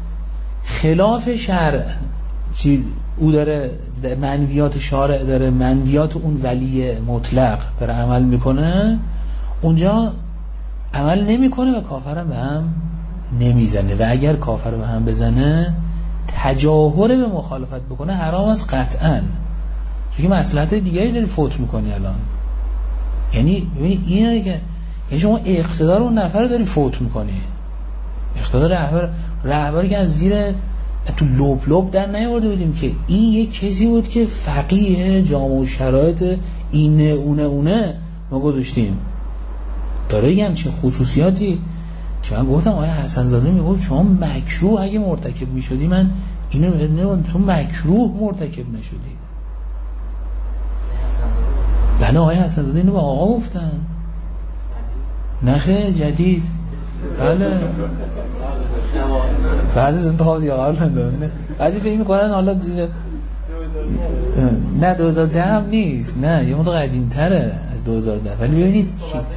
خلاف شرع چیز او داره منویات شارع داره منویات اون ولی مطلق داره عمل میکنه اونجا عمل نمیکنه و کافرم به هم نمیزنه و اگر کافر به هم بزنه تجاهر به مخالفت بکنه حرام است قطعا، چون که مصلحت دیگری داری فوت میکنی الان. یعنی ببینید اینه که یعنی شما اقتدار اون نفر رو داری فوت میکنی، اقتدار رهبر رهبری که از زیر تو لوب لوب در نیاورده بودیم که این یک کسی بود که فقیه جامع و شرایط اینه اونه اونه ما گذاشتیم داره یه همچین خصوصیاتی که من گفتم آیا حسن زاده میگفت شما مکروه اگه مرتکب میشدی من اینو نمیدونم تو مکروه مرتکب نشدی. بله آقای حسن زاده اینو به آقا گفتن نخه جدید بله بعد از انتخاب دیگه ندارم بعضی فکر میکنن حالا نه دو هزار و ده هم نیست، نه یه مدت قدیم تره از دو هزار و ده ولی ببینید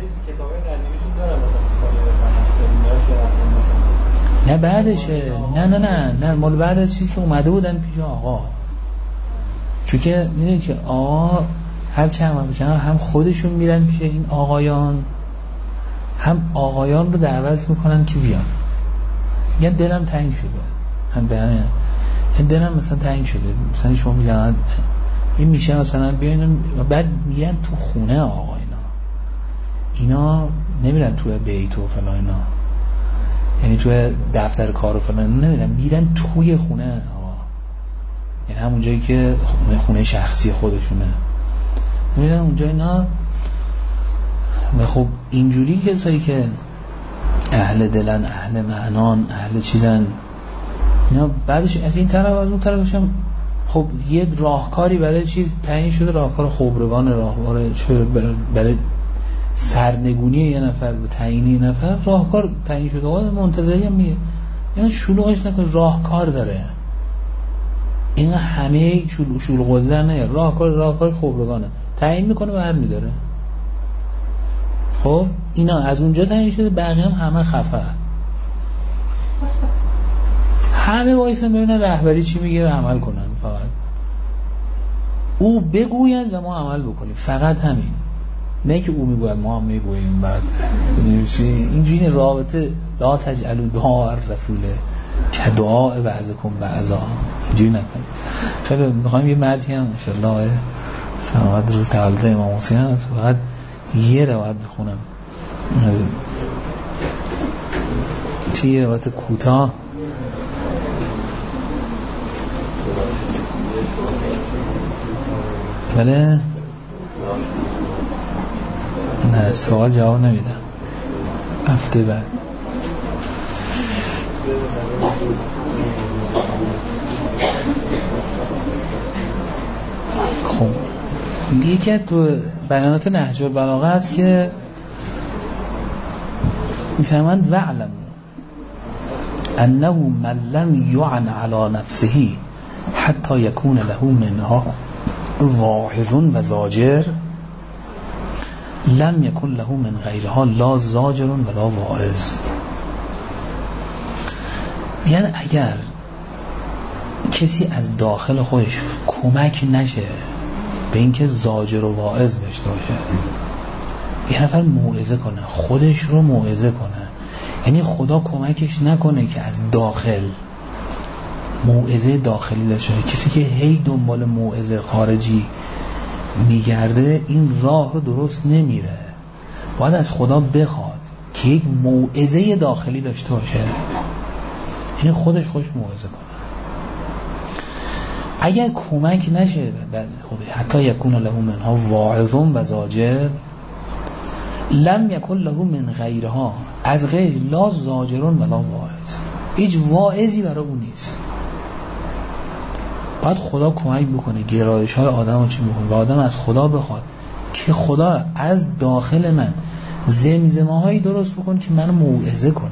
نه بعدشه نه نه نه نه مال بعد از چیزی که اومده بودن پیش آقا، چون که میدونید که آقا هر چند هم بشن هم خودشون میرن پیش این آقایان هم آقایان رو دعوت میکنن که بیان، یعنی دلم تنگ شده هم به همین دلم مثلا تنگ شده مثلا شما میگن این میشه مثلا بیاین بعد میگن تو خونه آقا اینا اینا نمیرن تو بیت و فلان اینا یعنی تو دفتر کار و فلان نمیرن میرن توی خونه آقا، یعنی همون جایی که خونه, خونه شخصی خودشونه میرن اونجا اینا و خب اینجوری کسایی که اهل دلن، اهل معنان، اهل چیزن، اینا بعدش از این طرف از اون طرفش هم خب یه راهکاری برای چیز تعیین شده، راهکار خبرگان، راهکار برای سرنگونی یه نفر و تعیین یه نفر راهکار تعیین شده. آقا منتظری هم میگه یعنی شلوغش نکن، راهکار داره. این همه شلوغ شلوغ وزر نه، راهکار راهکار خبرگانه تعیین میکنه و برمی‌داره. خب اینا از اونجا تعیین شده، بقیه هم همه خفه، همه وایسن ببینن رهبری چی میگه و عمل کنن. فقط او بگوید و ما عمل بکنیم، فقط همین. نه که او میگوید ما هم میگوییم. بعد اینجوری رابطه لا تجعلوا دعاء الرسول کدعاء بعضکم بعضا، اینجوری نکنید. خیلی میخوایم یه مدحی هم انشالله سلامت روز تولد امام حسین هست، فقط یه روایت بخونم از چه یه روایت کوتاه. بله نه سوال جواب نمیدم، هفته بعد. خب یکی از تو بیانات نهج البلاغه است که میفرماند وعلم انه من لم یعن علی نفسه حتی یکون له منها واعظ و زاجر لم یکن له من غیرها لا زاجر ولا واعظ. یعنی اگر کسی از داخل خودش کمک نشه به اینکه زاجر و واعظ داشته باشه، یه نفر موعظه کنه، خودش رو موعظه کنه، یعنی خدا کمکش نکنه که از داخل موعظه داخلی داشته باشه. کسی که هی دنبال موعظه خارجی میگرده این راه رو درست نمیره. باید از خدا بخواد که یک موعظه داخلی داشته باشه، یعنی خودش خودش موعظه کنه. اگر کمک نشه حتی یکون له منها واعظ و زاجر لم یکن له من غیرها، از غیر لا زاجر ولا واعظ، هیچ واعظی برای اون نیست. باید خدا کمک بکنه، گرایش های آدم رو چی بکنه و آدم از خدا بخواد که خدا از داخل من زمزمه هایی درست بکنه که منو موعظه کنه،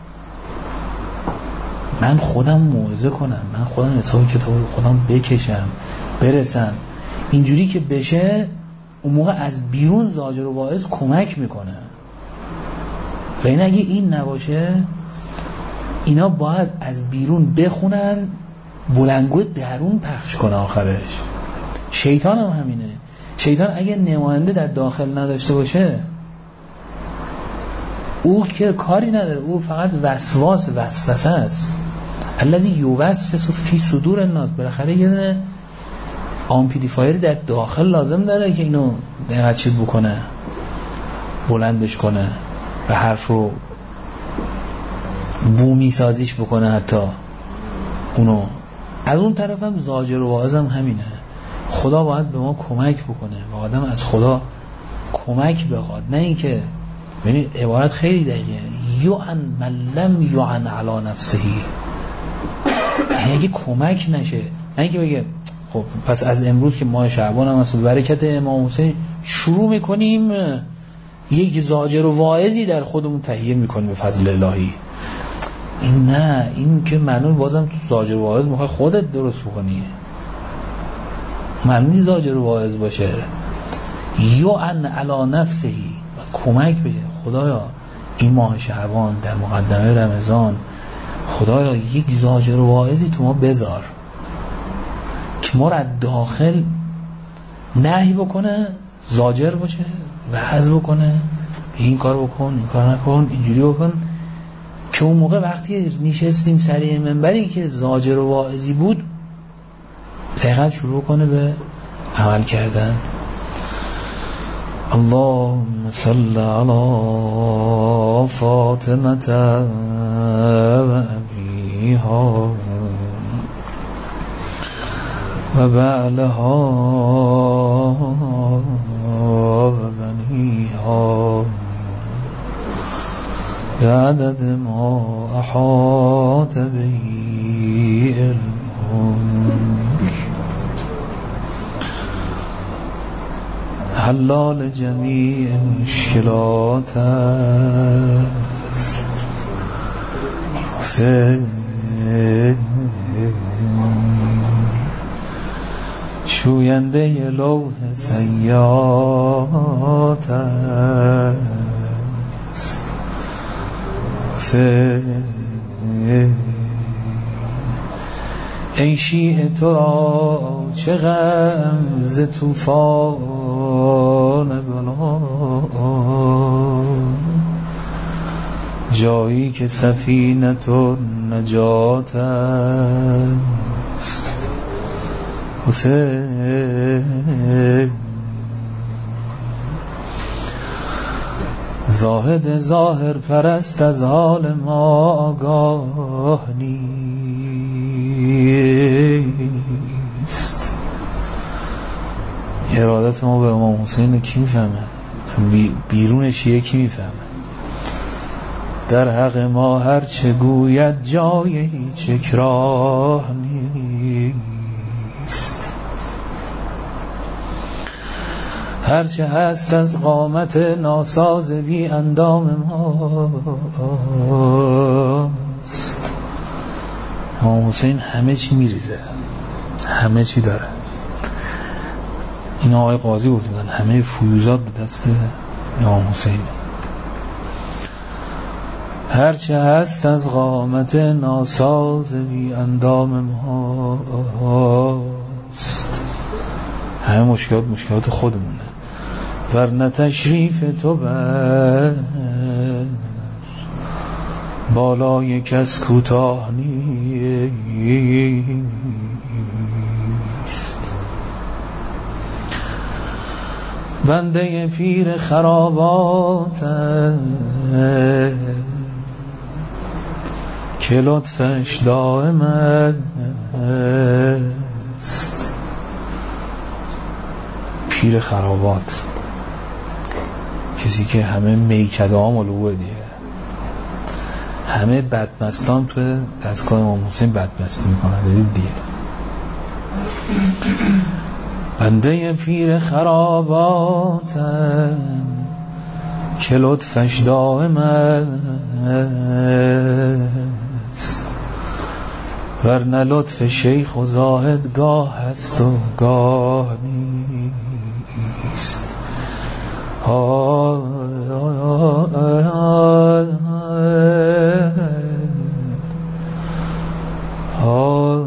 من خودم موعظه کنم، من خودم حساب کتاب خودم بکشم برسم. اینجوری که بشه اون موقع از بیرون زاجر و واعظ کمک میکنه. و این اگه این نباشه اینا باید از بیرون بخونن، بلندگو درون پخش کنه آخرش. شیطان هم همینه. شیطان اگه نماینده در داخل نداشته باشه او که کاری نداره، او فقط وسواس وسوسه است. الذی یوسوس فی صدور الناس. بالاخره یه دونه آمپلیفایر در داخل لازم داره که اینو دقیقا چیز بکنه، بلندش کنه و حرف رو بومی سازیش بکنه. حتی اونو از اون طرف هم زاجر و واعظ هم همینه. خدا باید به ما کمک بکنه و آدم از خدا کمک بخواد، نه اینکه ببین عبارت خیلی دقیقه، یعن من لم یعن علی نفسه، اگه کمک نشه، نه اینکه بگه خب پس از امروز که ماه شعبان هم هست برکت امام حسین شروع میکنیم یک زاجر و واعظی در خودمون تهیه میکنیم به فضل الهی. این نه، این که معنی بازم تو زاجر و واعظ میخوای خودت درست بکنی، معنی زاجر و واعظ باشه. یعن علی نفسه، کمک بشه. خدایا این ماه شعبان در مقدمه رمضان خدایا یک زاجر و واعظی تو ما بذار که ما را داخل نهی بکنه، زاجر باشه، وعظ بکنه، این کار بکن، این کار نکن، اینجوری بکن، که اون موقع وقتی نشستیم سر این منبری که زاجر و واعظی بود دقیقا شروع کنه به عمل کردن. اللهم صل علی فاطمة و ابیها و بعلها و بنیها بعدد ما احاط بهی علمک حلال جمیع مشکلات است حسین شوینده لوح سیئات است حسین ای شیعه تو را چه غم ز طوفان بلا جایی که سفینه نجات است حسین زاهد ظاهر پرست از حال ما آگاه نیست. ارادت ما به امام حسین کی میفهمه؟ بیرون شیعه کی میفهمه؟ در حق ما هرچه گوید جای هیچ اکراه نیست. هرچه هست از قامت ناساز بی اندام ماست. امام حسین همه چی میریزه، همه چی داره. این آقای قاضی بودن همه فیوزات به دست امام حسین. هرچه هست از قامت ناساز بی اندام ماست. همه مشکلات مشکلات خودمونه. ورنه تشریف تو بر بالای کس کوتاه نیست. بنده پیر خرابات که لطفش دائم است. پیر خرابات کسی که همه میکده ها ملوه دیگه، همه بدمستان تو دستگاه امام حسین بدمستی میکنن دیدید دیگه. بنده پیر خراباتم که لطفش دائم است. ورنه لطف شیخ و زاهد گاه هست و گاه نیست. آه آه آه آه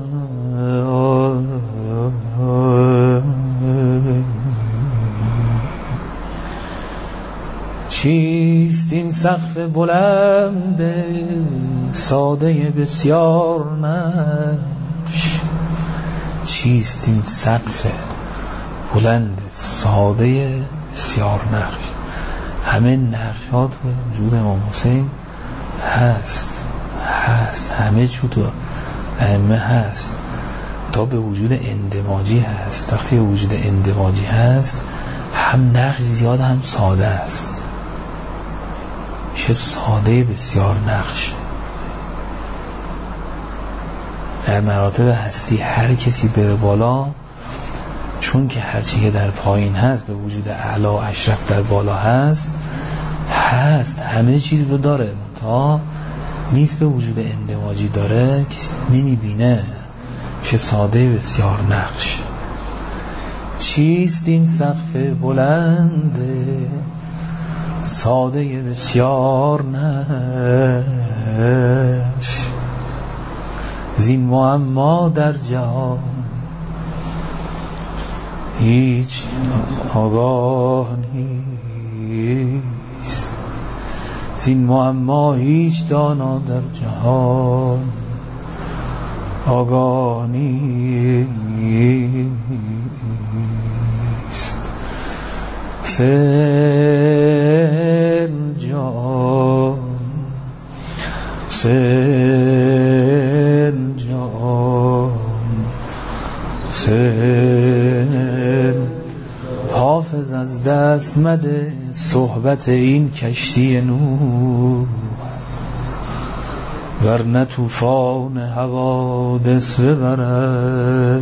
چیست این سقف بلند ساده بسیار نقش؟ چیست این سقف بلند ساده بسیار نقش؟ همه نقشات وجود امام حسین هست هست همه چیز تو ائمه هست، تا به وجود اندماجی هست. وقتی به وجود اندماجی هست هم نقش زیاد هم ساده است، میشه ساده بسیار نقش. در مراتب هستی هر کسی بره بالا، چون که هرچی که در پایین هست به وجود اعلی و اشرف در بالا هست هست همه چیز رو داره، تا نیست به وجود اندماجی داره کسی نمیبینه، میشه ساده بسیار نقش. چیست این سقف بلند ساده بسیار نقش؟ زین معما در جهان هیچ آگاه نیست. زین معما هیچ دانا در جهان آگاه نیست. حسین جان حسین جان حسین حافظ از دست مده صحبت این کشتی نور، ورنه طوفان حوادث ببرد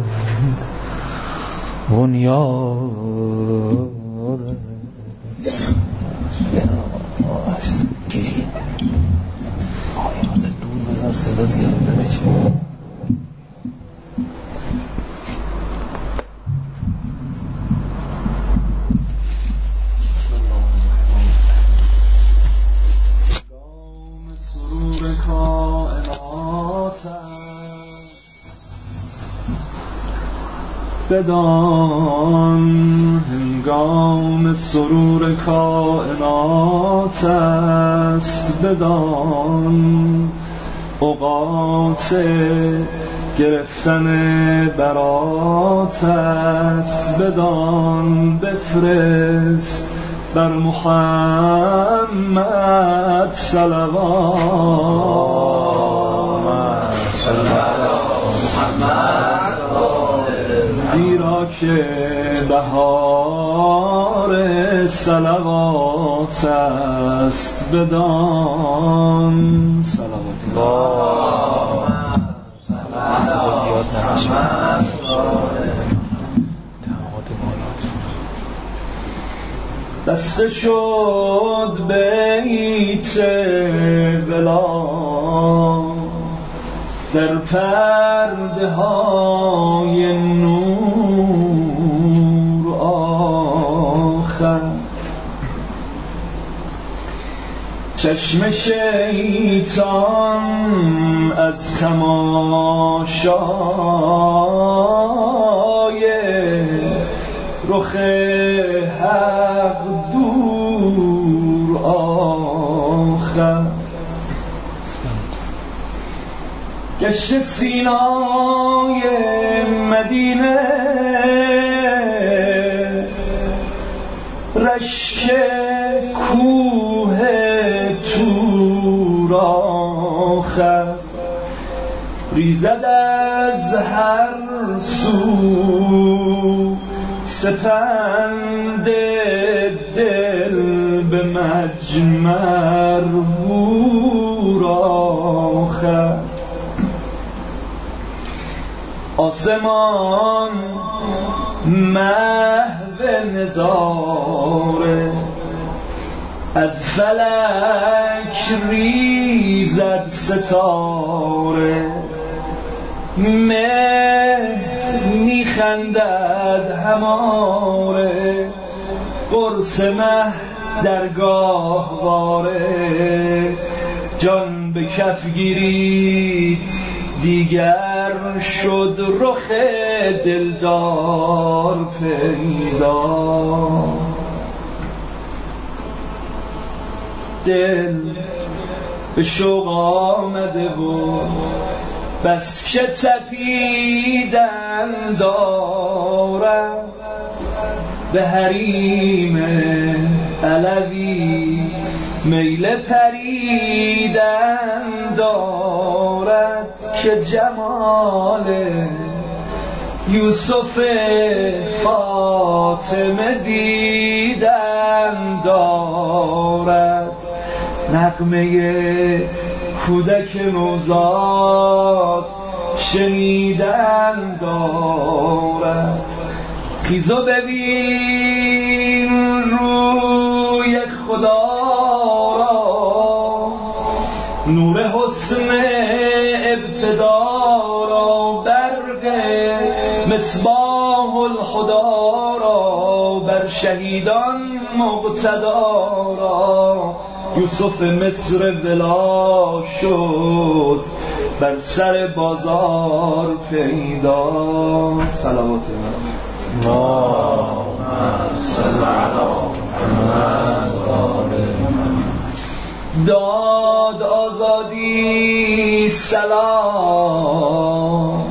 بنیاد. گیری آیات دور بذار صدا زیاد داره چه بدان هنگام سرور کائنات است، بدان اوقات گرفتن برات است، بدان بفرست بر محمد صلوات زیرا که بهار صلوات است، بدان صلوات الله بسته شد بیت ولا در پرده های نور آخر، چشم شیطان از تماشای رخ حق دور آخر، گشت سینای مدینه رشک کوه تور آخر، ریزد از هر سو سپند دل به مجمر بور آخر، آسمان محو نظاره از فلک ریزد ستاره، مه میخندد هماره قرص مه در گاهواره، جان به کف گیرید دیگر شد رخ دلدار پیدا، دل به شوق آمده بود بس که تپیدن دارد، به حریم علوی میل پریدن دارد، که جمال یوسف فاطمه دیدن دارد، نغمه کودک نوزاد شنیدن دارد، خیزو ببین روی خدا را، نور حسن ابتدا را، برق مصباح الهدی را، بر شهیدان مقتدا را، یوسف مصر ولا شد بر سر بازار پیدا. صلوات الله صل علی محمد. داد آزادی سلام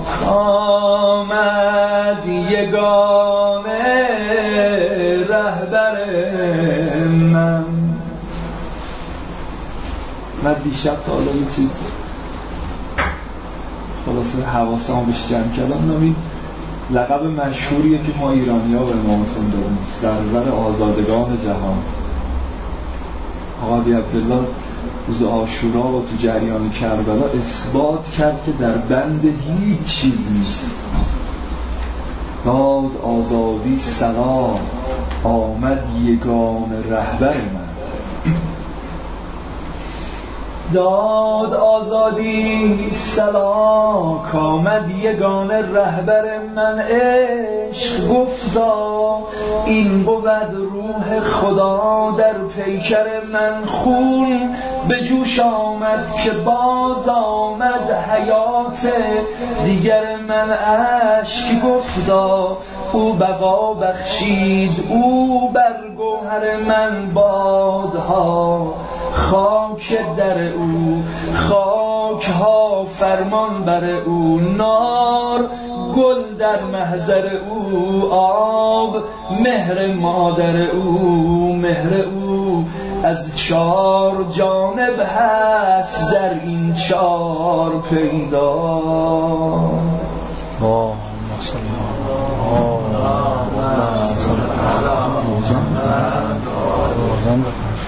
آمد یگانه رهبر من. من دیشب تا حالا یه چیز خلاصه حواسمو بهش جمع کردم، نامید لقب مشهوریه که ما ایرانی ها به امام حسین داریم، سرور آزادگان جهان. آقا علی عبدالله روز عاشورا و تو جریان کربلا اثبات کرد که در بند هیچ چیز نیست. داد آزادی سلا آمد یگان رهبر من. داد آزادی سلا کامد یگان رهبر من. عشق گفتا این بود روح خدا در پیکر من. خون به جوش آمد که باز آمد حیات دیگر من. اشک گفتا او بقا بخشید او بر گوهر من. بادها خاک در او خاک ها فرمان بر او. نار گل در محضر او آب مهر مادر او. مهر او از چار جانب هست در این چار پیدا. اللهم صل علی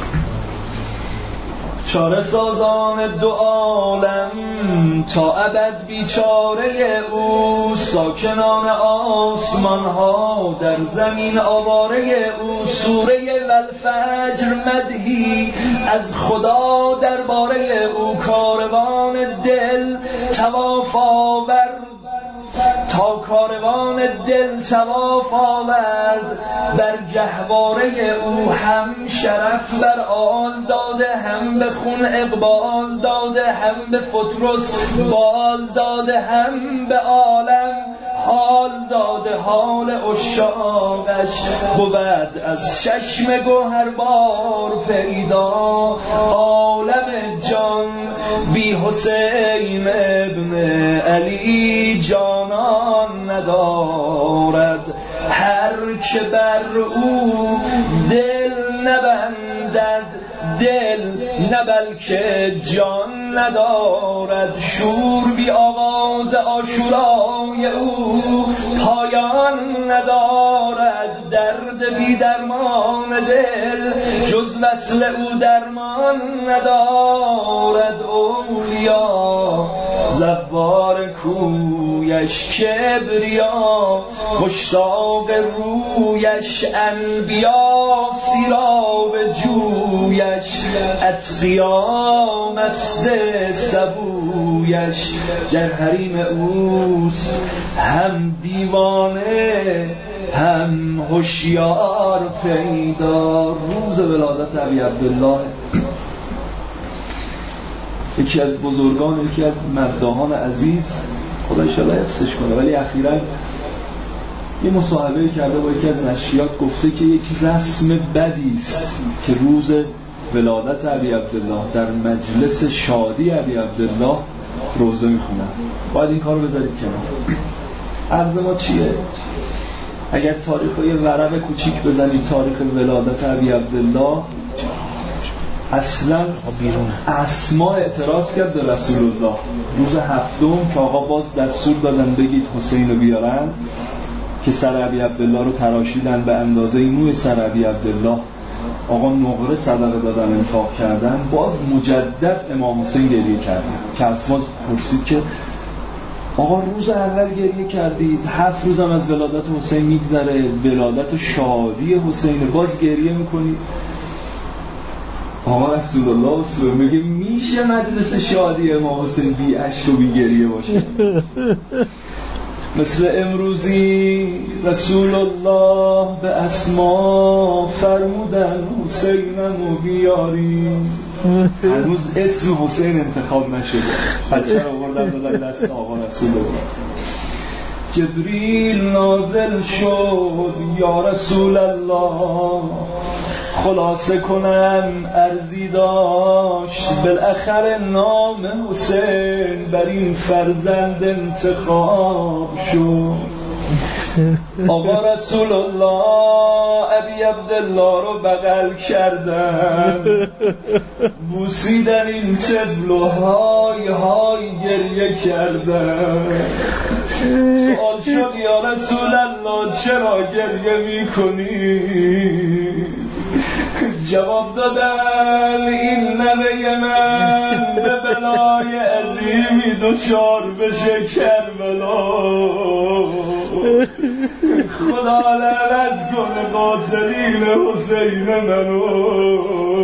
چاره سازان دو عالم تا ابد بیچاره او. ساکنان آسمان ها در زمین آواره او. سوره والفجر مدحی از خدا درباره او. کاروان دل طواف آورد تا کاروان دل طواف آورد بر گهواره او. هم شرف بر آل داده هم به خون اقبال داده. هم به فطرس بال داده هم به عالم حال داده. حال عشاقش بود از چشم گوهربار پیدا. عالم جان بی حسین ابن علی جانان ندارد. هر که بر او دل نبندد دل نه بلکه جان ندارد. شور بی آغاز عاشورای او پایان ندارد. درد بی درمان دل جز وصل او درمان ندارد. اولیا زوار کویش کبریا مشتاق رویش. انبیا سیراب جویش اتقیا مست سبویش. در حریم اوست هم دیوانه هم هوشیار پیدا. روز ولادت ابی عبدالله یکی از بزرگان یکی از مداحان عزیز خدا انشاءالله حفظش کنه، ولی اخیراً یه مصاحبه کرده با یکی از نشریات گفته که یک رسم بدی است که روز ولادت ابی عبدالله در مجلس شادی ابی عبدالله روزه میخونن. باید این کار رو بذارید کنار. عرض ما چیه؟ اگر تاریخ یه ورق کوچیک بزنید تاریخ ولادت ابی عبدالله اصلا اسما اعتراض کرد به رسول الله. روز هفتم که آقا باز دستور دادن بگید حسین رو بیارن که سر ابی عبدالله رو تراشیدن به اندازه موی سر ابی عبدالله. آقا نقره صدقه دادن انفاق کردن. باز مجدد امام حسین گریه کردن که اسما پرسید که آقا روز اول گریه کردید، هفت روزم از ولادت حسین میگذره، ولادت و شادی حسین، باز گریه میکنید. آقا رسول الله اصلا میگه میشه مجلس شادی امام حسین بی اشک و بی گریه باشه؟ مثل امروزی رسول الله به اسما فرمودن حسینمو بیاری. هنوز اسم حسین انتخاب نشده، بچه رو آوردن دادن دست آقا رسول الله. جبریل نازل شد یا رسول الله، خلاصه کنم ارزی داشت، بالاخره نام حسین بر این فرزند انتخاب شد. آقا رسول الله ابی عبدالله رو بغل کردن، بوسیدن این طفل و های های گریه کردن. سوال شد یا رسول الله چرا گریه میکنی؟ جواب دادن این نوه من به بلای عظیمی دوچار بشه کربلا. خدا لعنت کنه قاتلین حسین منو،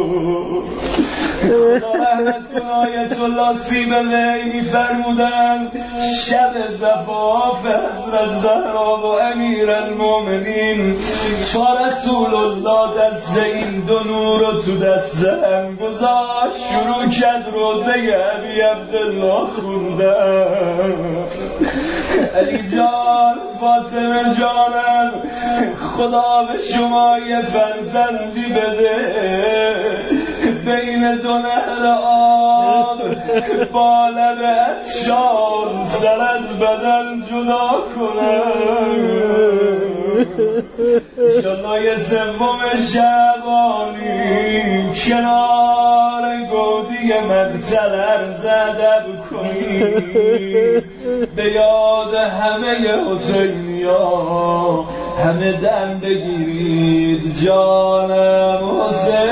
خدا رحمت کنه آیت الله سیبوی میفرمودن شب زفاف حضرت زهرا و امیر المومنین تا رسول الله دست این دو نور رو تو دست هم گذاشت، شروع کرد روزه علی عبدالله خوندن. علی جان فاطمه جانم خدا به شما یه فرزندی بده بین دو نهر آب با لب عطشان سر از بدن جدا کنم. انشالله یه سوم شعبانی کنار گودی مقتل عرض ادب کنی به یاد همه حسینی ها همه دم بگیرید جانم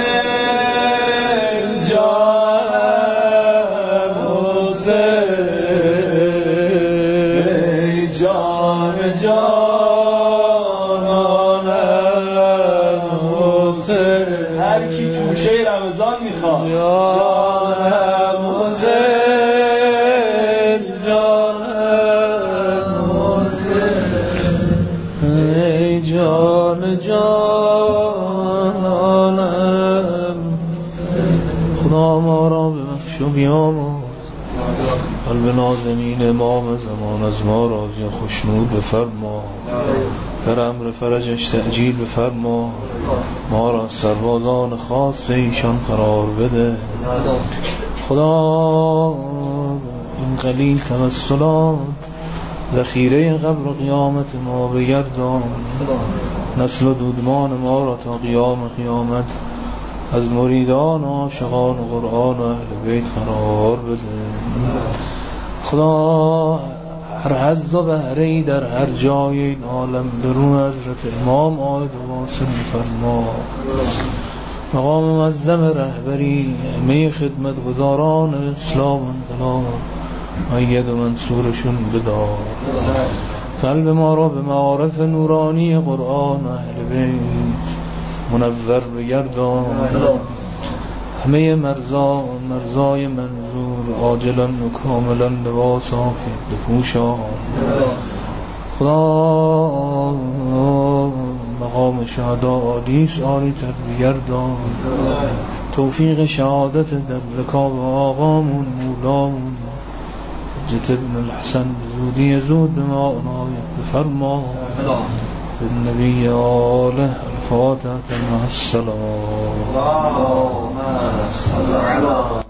حسین جانم حسین جان جانانم حسین. هر کی توشه رمضان میخواد جانم حسین جانم حسین جان جانانم. خدا ما را ببخش و بیامرز، قلب نازنین امام زمان از ما راضی خوشنود بفرما، در امر فرجش تعجیل بفرما، ما را سربازان خاص ایشان قرار بده. خدا این قلیل توسلات ذخیره قبر و قیامت ما بگردان، نسل و دودمان ما را تا قیام قیامت از مریدان و عاشقان قرآن و اهل بیت قرار بده. خدا هر حظ و بهره‌ای در هر جای این عالم برون حضرت امام عاید و واصل فرما. مقام معظم رهبری همه خدمت گزاران اسلام انقلاب مؤید و منصورشون بدار. قلب ما را به معارف نورانی قرآن و اهل بیت منور بگردان. همه مرزا مرزای منظور عاجلا و کاملا لباس عافیت بپوشان. خدا مقام شهدا عالیس عالی تر بگردان. توفیق شهادت در رکاب آقامون مولامون حجت ابن الحسن زودی زود به ما عنایت بفرما. النبي آله الفاتحة مع السلام.